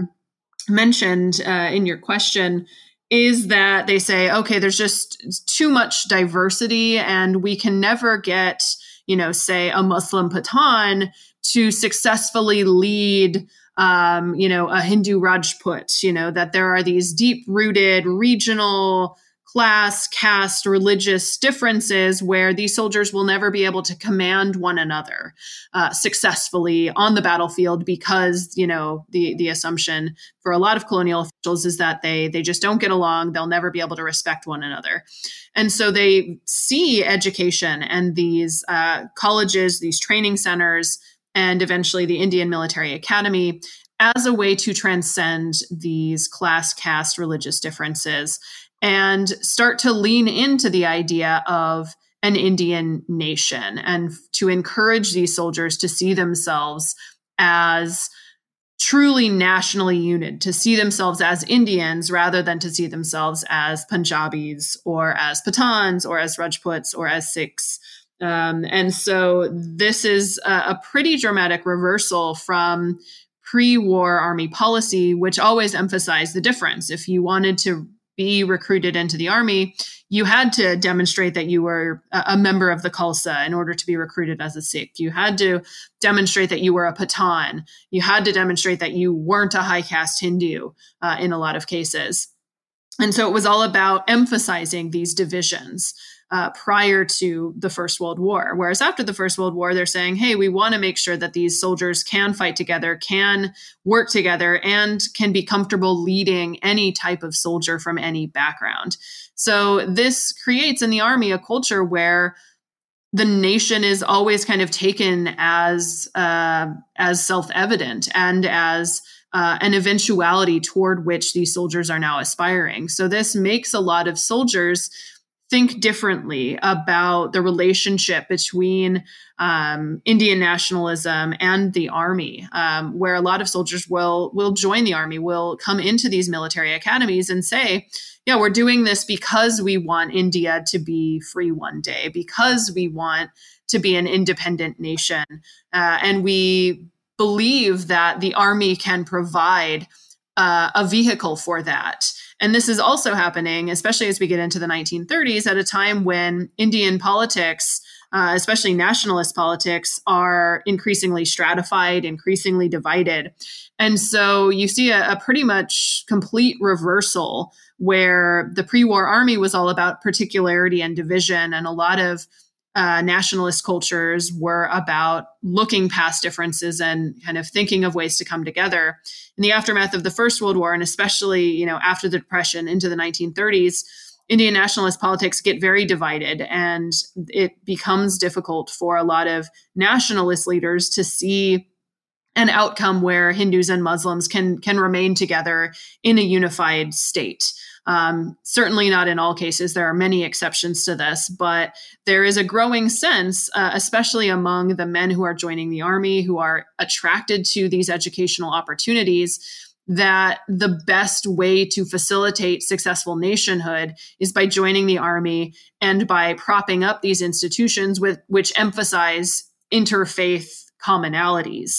mentioned in your question, is that they say, okay, there's just too much diversity and we can never get, say a Muslim Pathan to successfully lead, a Hindu Rajput, that there are these deep-rooted regional class, caste, religious differences where these soldiers will never be able to command one another successfully on the battlefield because, the assumption for a lot of colonial officials is that they just don't get along. They'll never be able to respect one another. And so they see education and these colleges, these training centers, and eventually the Indian Military Academy as a way to transcend these class, caste, religious differences and start to lean into the idea of an Indian nation and to encourage these soldiers to see themselves as truly nationally unit, to see themselves as Indians rather than to see themselves as Punjabis or as Pathans or as Rajputs or as Sikhs. And so this is a pretty dramatic reversal from pre-war army policy, which always emphasized the difference. If you wanted to be recruited into the army, you had to demonstrate that you were a member of the Khalsa in order to be recruited as a Sikh. You had to demonstrate that you were a Pathan. You had to demonstrate that you weren't a high caste Hindu in a lot of cases. And so it was all about emphasizing these divisions prior to the First World War. Whereas after the First World War, they're saying, hey, we want to make sure that these soldiers can fight together, can work together, and can be comfortable leading any type of soldier from any background. So this creates in the army a culture where the nation is always kind of taken as self-evident and as an eventuality toward which these soldiers are now aspiring. So this makes a lot of soldiers think differently about the relationship between Indian nationalism and the army, where a lot of soldiers will join the army, will come into these military academies and say, yeah, we're doing this because we want India to be free one day, because we want to be an independent nation. And we believe that the army can provide a vehicle for that. And this is also happening, especially as we get into the 1930s, at a time when Indian politics, especially nationalist politics, are increasingly stratified, increasingly divided. And so you see a pretty much complete reversal where the pre-war army was all about particularity and division, and a lot of nationalist cultures were about looking past differences and kind of thinking of ways to come together. In the aftermath of the First World War, and especially, after the Depression into the 1930s, Indian nationalist politics get very divided, and it becomes difficult for a lot of nationalist leaders to see an outcome where Hindus and Muslims can remain together in a unified state. Certainly not in all cases. There are many exceptions to this, but there is a growing sense, especially among the men who are joining the army, who are attracted to these educational opportunities, that the best way to facilitate successful nationhood is by joining the army and by propping up these institutions which emphasize interfaith commonalities,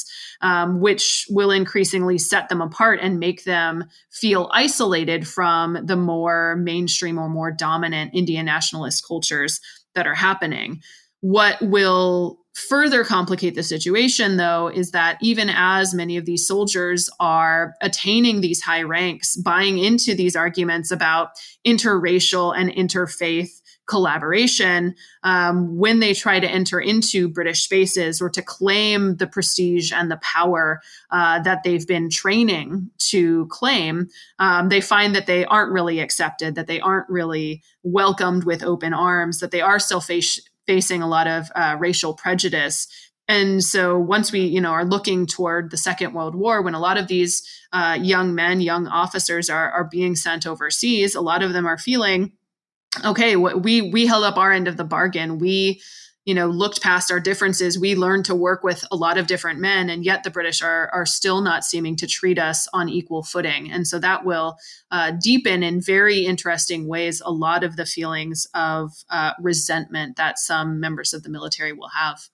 which will increasingly set them apart and make them feel isolated from the more mainstream or more dominant Indian nationalist cultures that are happening. What will further complicate the situation, though, is that even as many of these soldiers are attaining these high ranks, buying into these arguments about interracial and interfaith collaboration, when they try to enter into British spaces or to claim the prestige and the power that they've been training to claim, they find that they aren't really accepted, that they aren't really welcomed with open arms, that they are still facing a lot of racial prejudice. And so once we, are looking toward the Second World War, when a lot of these young men, young officers are being sent overseas, a lot of them are feeling, okay, we held up our end of the bargain. We, looked past our differences. We learned to work with a lot of different men, and yet the British are still not seeming to treat us on equal footing. And so that will deepen in very interesting ways a lot of the feelings of resentment that some members of the military will have.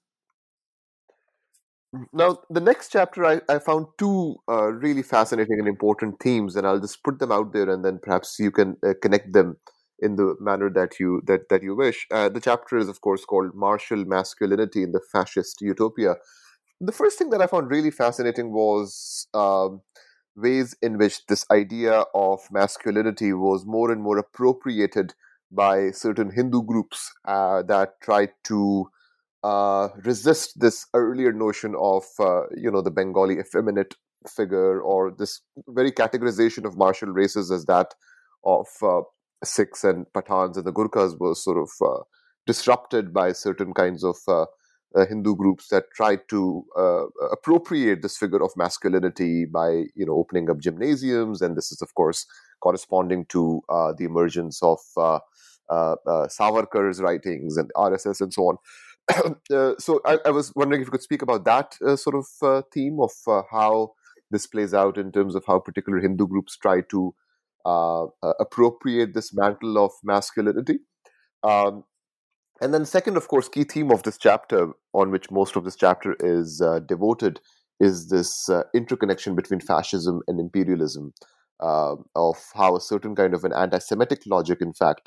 Now, the next chapter, I found two really fascinating and important themes, and I'll just put them out there, and then perhaps you can connect them in the manner that you wish. The chapter is, of course, called "Martial Masculinity in the Fascist Utopia." The first thing that I found really fascinating was ways in which this idea of masculinity was more and more appropriated by certain Hindu groups that tried to resist this earlier notion of the Bengali effeminate figure, or this very categorization of martial races as that of Sikhs and Pathans and the Gurkhas was sort of disrupted by certain kinds of Hindu groups that tried to appropriate this figure of masculinity by opening up gymnasiums, and this is of course corresponding to the emergence of Savarkar's writings and RSS and so on. So I was wondering if you could speak about that sort of theme of how this plays out in terms of how particular Hindu groups try to appropriate this mantle of masculinity. And then second, of course, key theme of this chapter, on which most of this chapter is devoted, is this interconnection between fascism and imperialism, of how a certain kind of an anti-Semitic logic, in fact,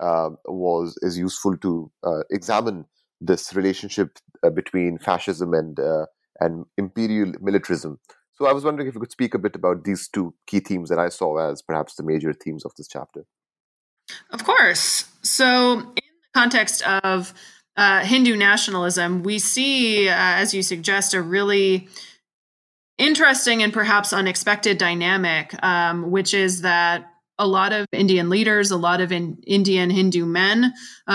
is useful to examine this relationship between fascism and imperial militarism. So I was wondering if you could speak a bit about these two key themes that I saw as perhaps the major themes of this chapter. Of course. So in the context of Hindu nationalism, we see, as you suggest, a really interesting and perhaps unexpected dynamic, which is that a lot of Indian leaders, a lot of Indian Hindu men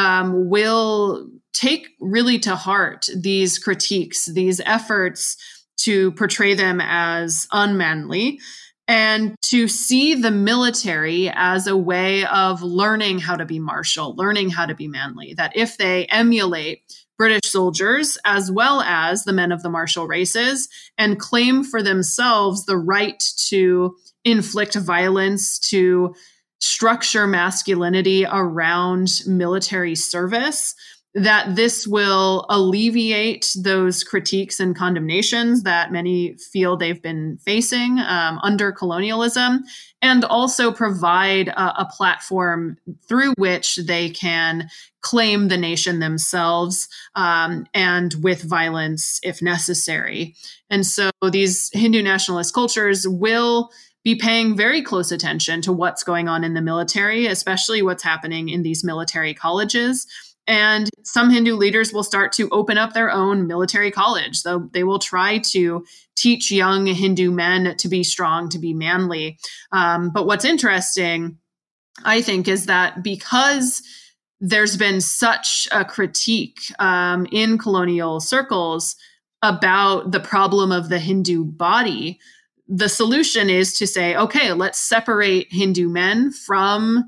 will take really to heart these critiques, these efforts to portray them as unmanly, and to see the military as a way of learning how to be martial, learning how to be manly. That if they emulate British soldiers as well as the men of the martial races and claim for themselves the right to inflict violence, to structure masculinity around military service, that this will alleviate those critiques and condemnations that many feel they've been facing under colonialism, and also provide a platform through which they can claim the nation themselves, and with violence if necessary. And so these Hindu nationalist cultures will be paying very close attention to what's going on in the military, especially what's happening in these military colleges. And some Hindu leaders will start to open up their own military college. So they will try to teach young Hindu men to be strong, to be manly. But what's interesting, I think, is that because there's been such a critique in colonial circles about the problem of the Hindu body, the solution is to say, okay, let's separate Hindu men from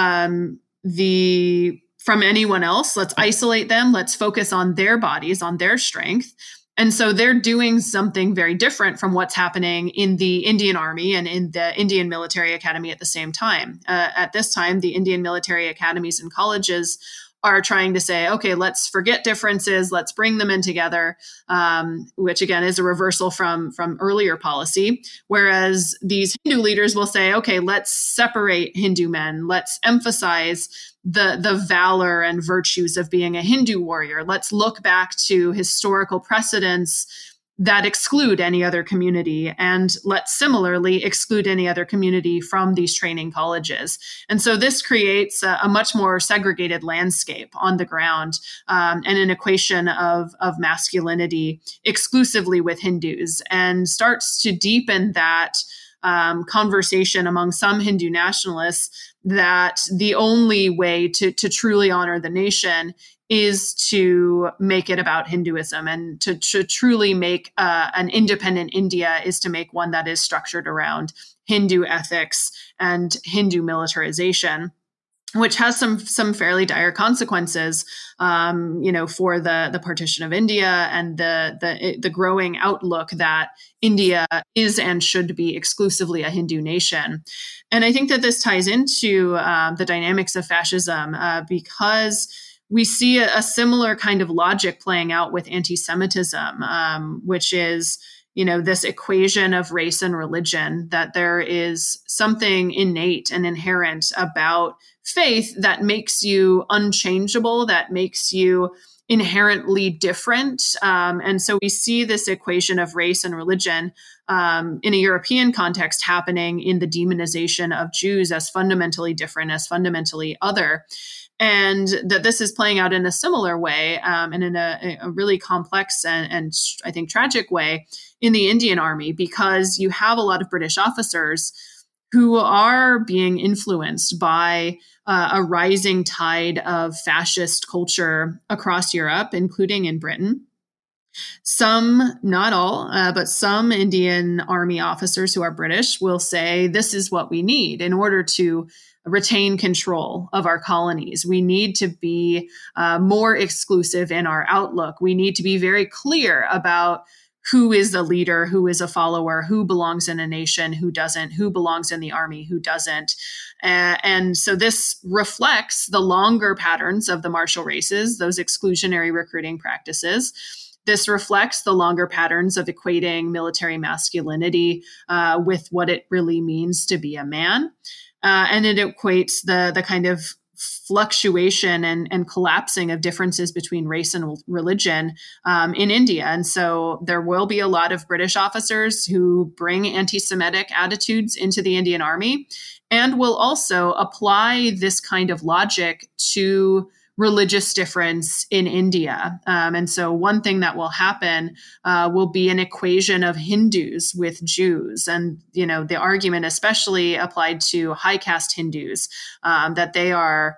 anyone else. Let's isolate them. Let's focus on their bodies, on their strength. And so they're doing something very different from what's happening in the Indian Army and in the Indian Military Academy at the same time. At this time, the Indian military academies and colleges are trying to say, okay, let's forget differences, let's bring them in together, which again is a reversal from earlier policy. Whereas these Hindu leaders will say, okay, let's separate Hindu men, let's emphasize the valor and virtues of being a Hindu warrior. Let's look back to historical precedents that exclude any other community, and let's similarly exclude any other community from these training colleges. And so this creates a much more segregated landscape on the ground, and an equation of masculinity exclusively with Hindus, and starts to deepen that conversation among some Hindu nationalists that the only way to truly honor the nation is to make it about Hinduism, and to truly make an independent India is to make one that is structured around Hindu ethics and Hindu militarization, which has some fairly dire consequences, for the partition of India and the growing outlook that India is and should be exclusively a Hindu nation. And I think that this ties into the dynamics of fascism because we see a similar kind of logic playing out with anti-Semitism, which is this equation of race and religion, that there is something innate and inherent about faith that makes you unchangeable, that makes you inherently different. And so we see this equation of race and religion in a European context happening in the demonization of Jews as fundamentally different, as fundamentally other. And that this is playing out in a similar way and in a really complex and I think tragic way in the Indian Army, because you have a lot of British officers who are being influenced by a rising tide of fascist culture across Europe, including in Britain. Some, not all, but some Indian Army officers who are British will say, this is what we need in order to retain control of our colonies. We need to be more exclusive in our outlook. We need to be very clear about who is the leader, who is a follower, who belongs in a nation, who doesn't, who belongs in the army, who doesn't. And so this reflects the longer patterns of the martial races, those exclusionary recruiting practices. This reflects the longer patterns of equating military masculinity with what it really means to be a man. And it equates the kind of fluctuation and collapsing of differences between race and religion in India. And so there will be a lot of British officers who bring anti-Semitic attitudes into the Indian Army and will also apply this kind of logic to religious difference in India. And so one thing that will happen will be an equation of Hindus with Jews. And, the argument especially applied to high caste Hindus, that they are,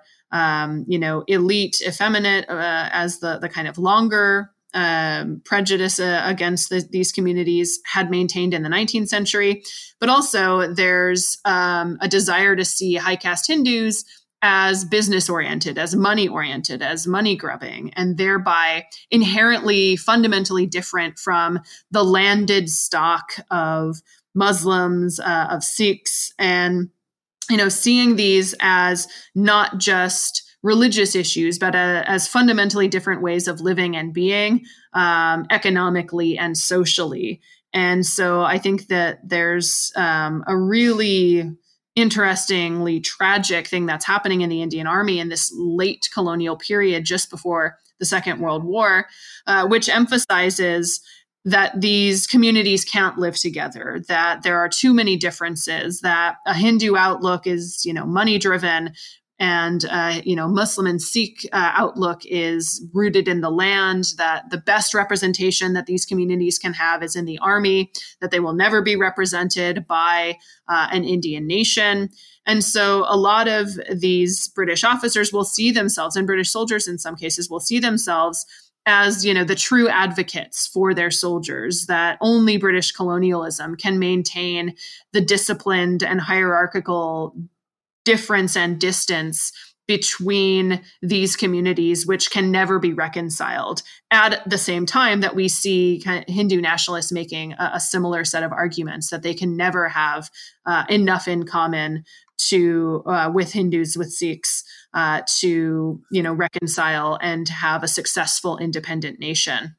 elite, effeminate, as the kind of longer prejudice against these communities had maintained in the 19th century. But also there's a desire to see high caste Hindus as business oriented, as money oriented, as money grubbing, and thereby inherently fundamentally different from the landed stock of Muslims, of Sikhs, and seeing these as not just religious issues, but as fundamentally different ways of living and being, economically and socially. And so I think that there's a really interestingly tragic thing that's happening in the Indian Army in this late colonial period just before the Second World War, which emphasizes that these communities can't live together, that there are too many differences, that a Hindu outlook is, money driven, and, Muslim and Sikh outlook is rooted in the land, that the best representation that these communities can have is in the army, that they will never be represented by an Indian nation. And so a lot of these British officers will see themselves, and British soldiers in some cases will see themselves as, the true advocates for their soldiers, that only British colonialism can maintain the disciplined and hierarchical difference and distance between these communities, which can never be reconciled. At the same time that we see kind of Hindu nationalists making a similar set of arguments, that they can never have enough in common to with Hindus, with Sikhs, to reconcile and have a successful independent nation.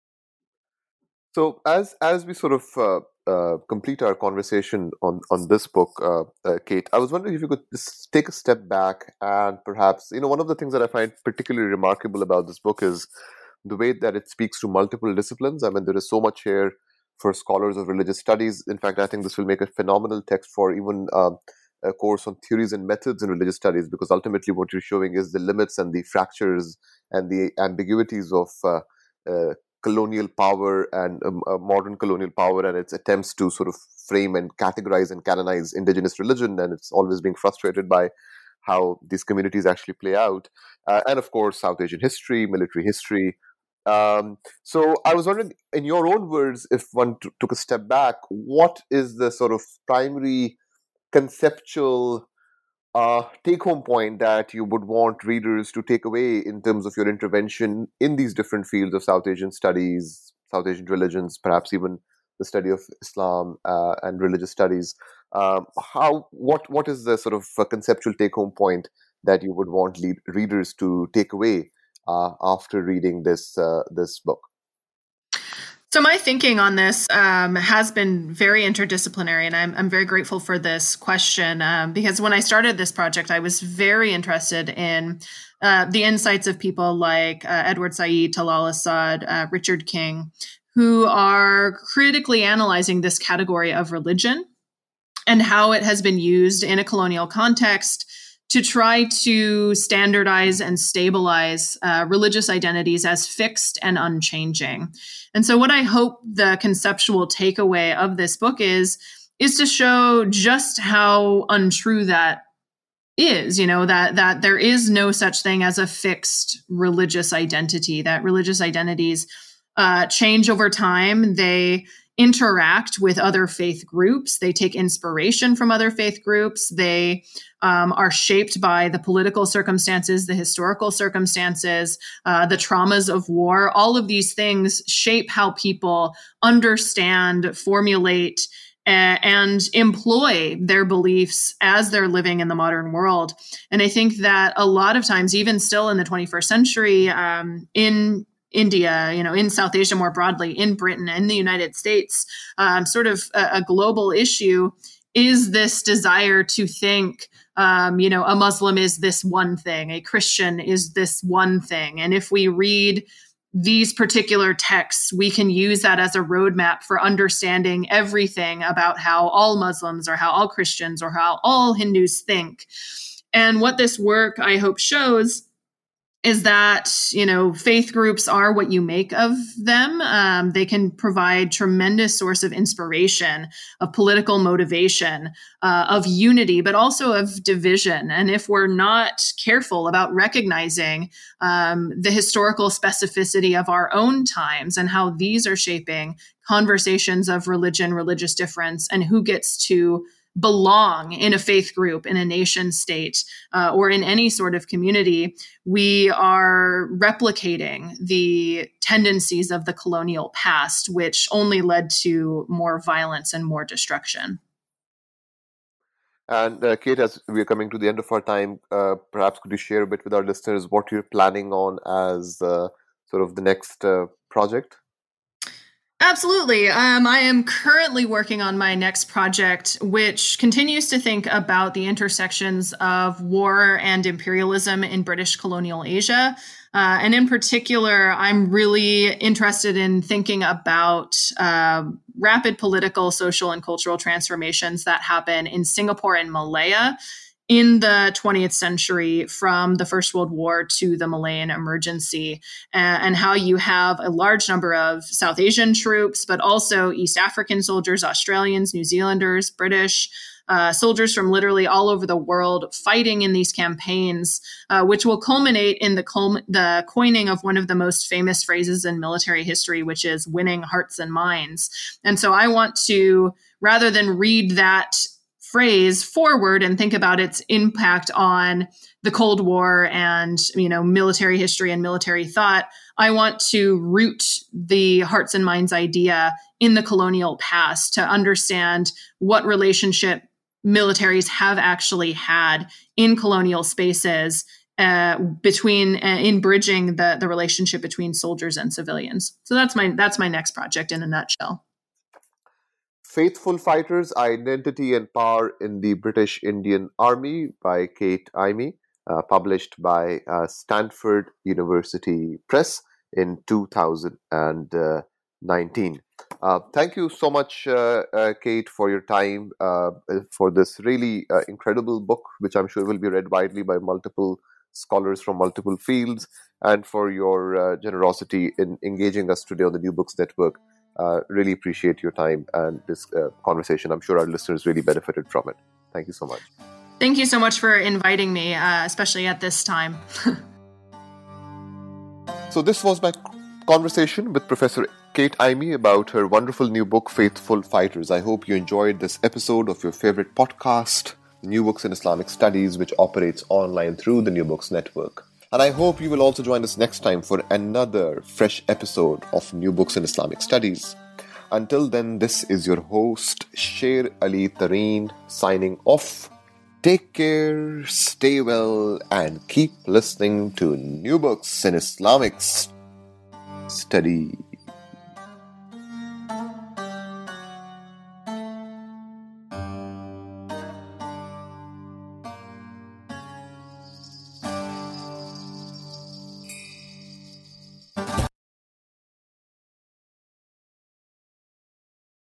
So as we sort of complete our conversation on this book, Kate, I was wondering if you could just take a step back and perhaps, one of the things that I find particularly remarkable about this book is the way that it speaks to multiple disciplines. I mean, there is so much here for scholars of religious studies. In fact, I think this will make a phenomenal text for even a course on theories and methods in religious studies, because ultimately what you're showing is the limits and the fractures and the ambiguities of colonial power and modern colonial power and its attempts to sort of frame and categorize and canonize indigenous religion, and it's always being frustrated by how these communities actually play out. And of course, South Asian history, military history. So I was wondering, in your own words, if one took a step back, what is the sort of primary conceptual take-home point that you would want readers to take away in terms of your intervention in these different fields of South Asian studies, South Asian religions, perhaps even the study of Islam and religious studies? What is the sort of conceptual take-home point that you would want readers to take away after reading this book? So my thinking on this has been very interdisciplinary, and I'm very grateful for this question because when I started this project, I was very interested in the insights of people like Edward Said, Talal Asad, Richard King, who are critically analyzing this category of religion and how it has been used in a colonial context to try to standardize and stabilize religious identities as fixed and unchanging. And so what I hope the conceptual takeaway of this book is to show just how untrue that is, that there is no such thing as a fixed religious identity, that religious identities change over time. They interact with other faith groups. They take inspiration from other faith groups. They are shaped by the political circumstances, the historical circumstances, the traumas of war. All of these things shape how people understand, formulate, and employ their beliefs as they're living in the modern world. And I think that a lot of times, even still in the 21st century, in India, in South Asia more broadly, in Britain, in the United States, sort of a global issue is this desire to think, a Muslim is this one thing, a Christian is this one thing. And if we read these particular texts, we can use that as a roadmap for understanding everything about how all Muslims or how all Christians or how all Hindus think. And what this work, I hope, shows is that, faith groups are what you make of them. They can provide tremendous source of inspiration, of political motivation, of unity, but also of division. And if we're not careful about recognizing the historical specificity of our own times and how these are shaping conversations of religion, religious difference, and who gets to belong in a faith group, in a nation state, or in any sort of community, we are replicating the tendencies of the colonial past, which only led to more violence and more destruction. And Kate, as we're coming to the end of our time, perhaps could you share a bit with our listeners what you're planning on as sort of the next project? Absolutely. I am currently working on my next project, which continues to think about the intersections of war and imperialism in British colonial Asia. And in particular, I'm really interested in thinking about rapid political, social, and cultural transformations that happen in Singapore and Malaya in the 20th century, from the First World War to the Malayan emergency, and how you have a large number of South Asian troops, but also East African soldiers, Australians, New Zealanders, British, soldiers from literally all over the world fighting in these campaigns, which will culminate in the coining of one of the most famous phrases in military history, which is winning hearts and minds. And so I want to, rather than read that phrase forward and think about its impact on the Cold War and, military history and military thought, I want to root the hearts and minds idea in the colonial past to understand what relationship militaries have actually had in colonial spaces in bridging the relationship between soldiers and civilians. So that's my next project in a nutshell. Faithful Fighters, Identity and Power in the British Indian Army by Kate Imey, published by Stanford University Press in 2019. Thank you so much, Kate, for your time, for this really incredible book, which I'm sure will be read widely by multiple scholars from multiple fields, and for your generosity in engaging us today on the New Books Network. Really appreciate your time and this conversation. I'm sure our listeners really benefited from it. Thank you so much. Thank you so much for inviting me, especially at this time. So this was my conversation with Professor Kate Imey about her wonderful new book, Faithful Fighters. I hope you enjoyed this episode of your favorite podcast, New Books in Islamic Studies, which operates online through the New Books Network. And I hope you will also join us next time for another fresh episode of New Books in Islamic Studies. Until then, this is your host, Sher Ali Tareen, signing off. Take care, stay well, and keep listening to New Books in Islamic Studies.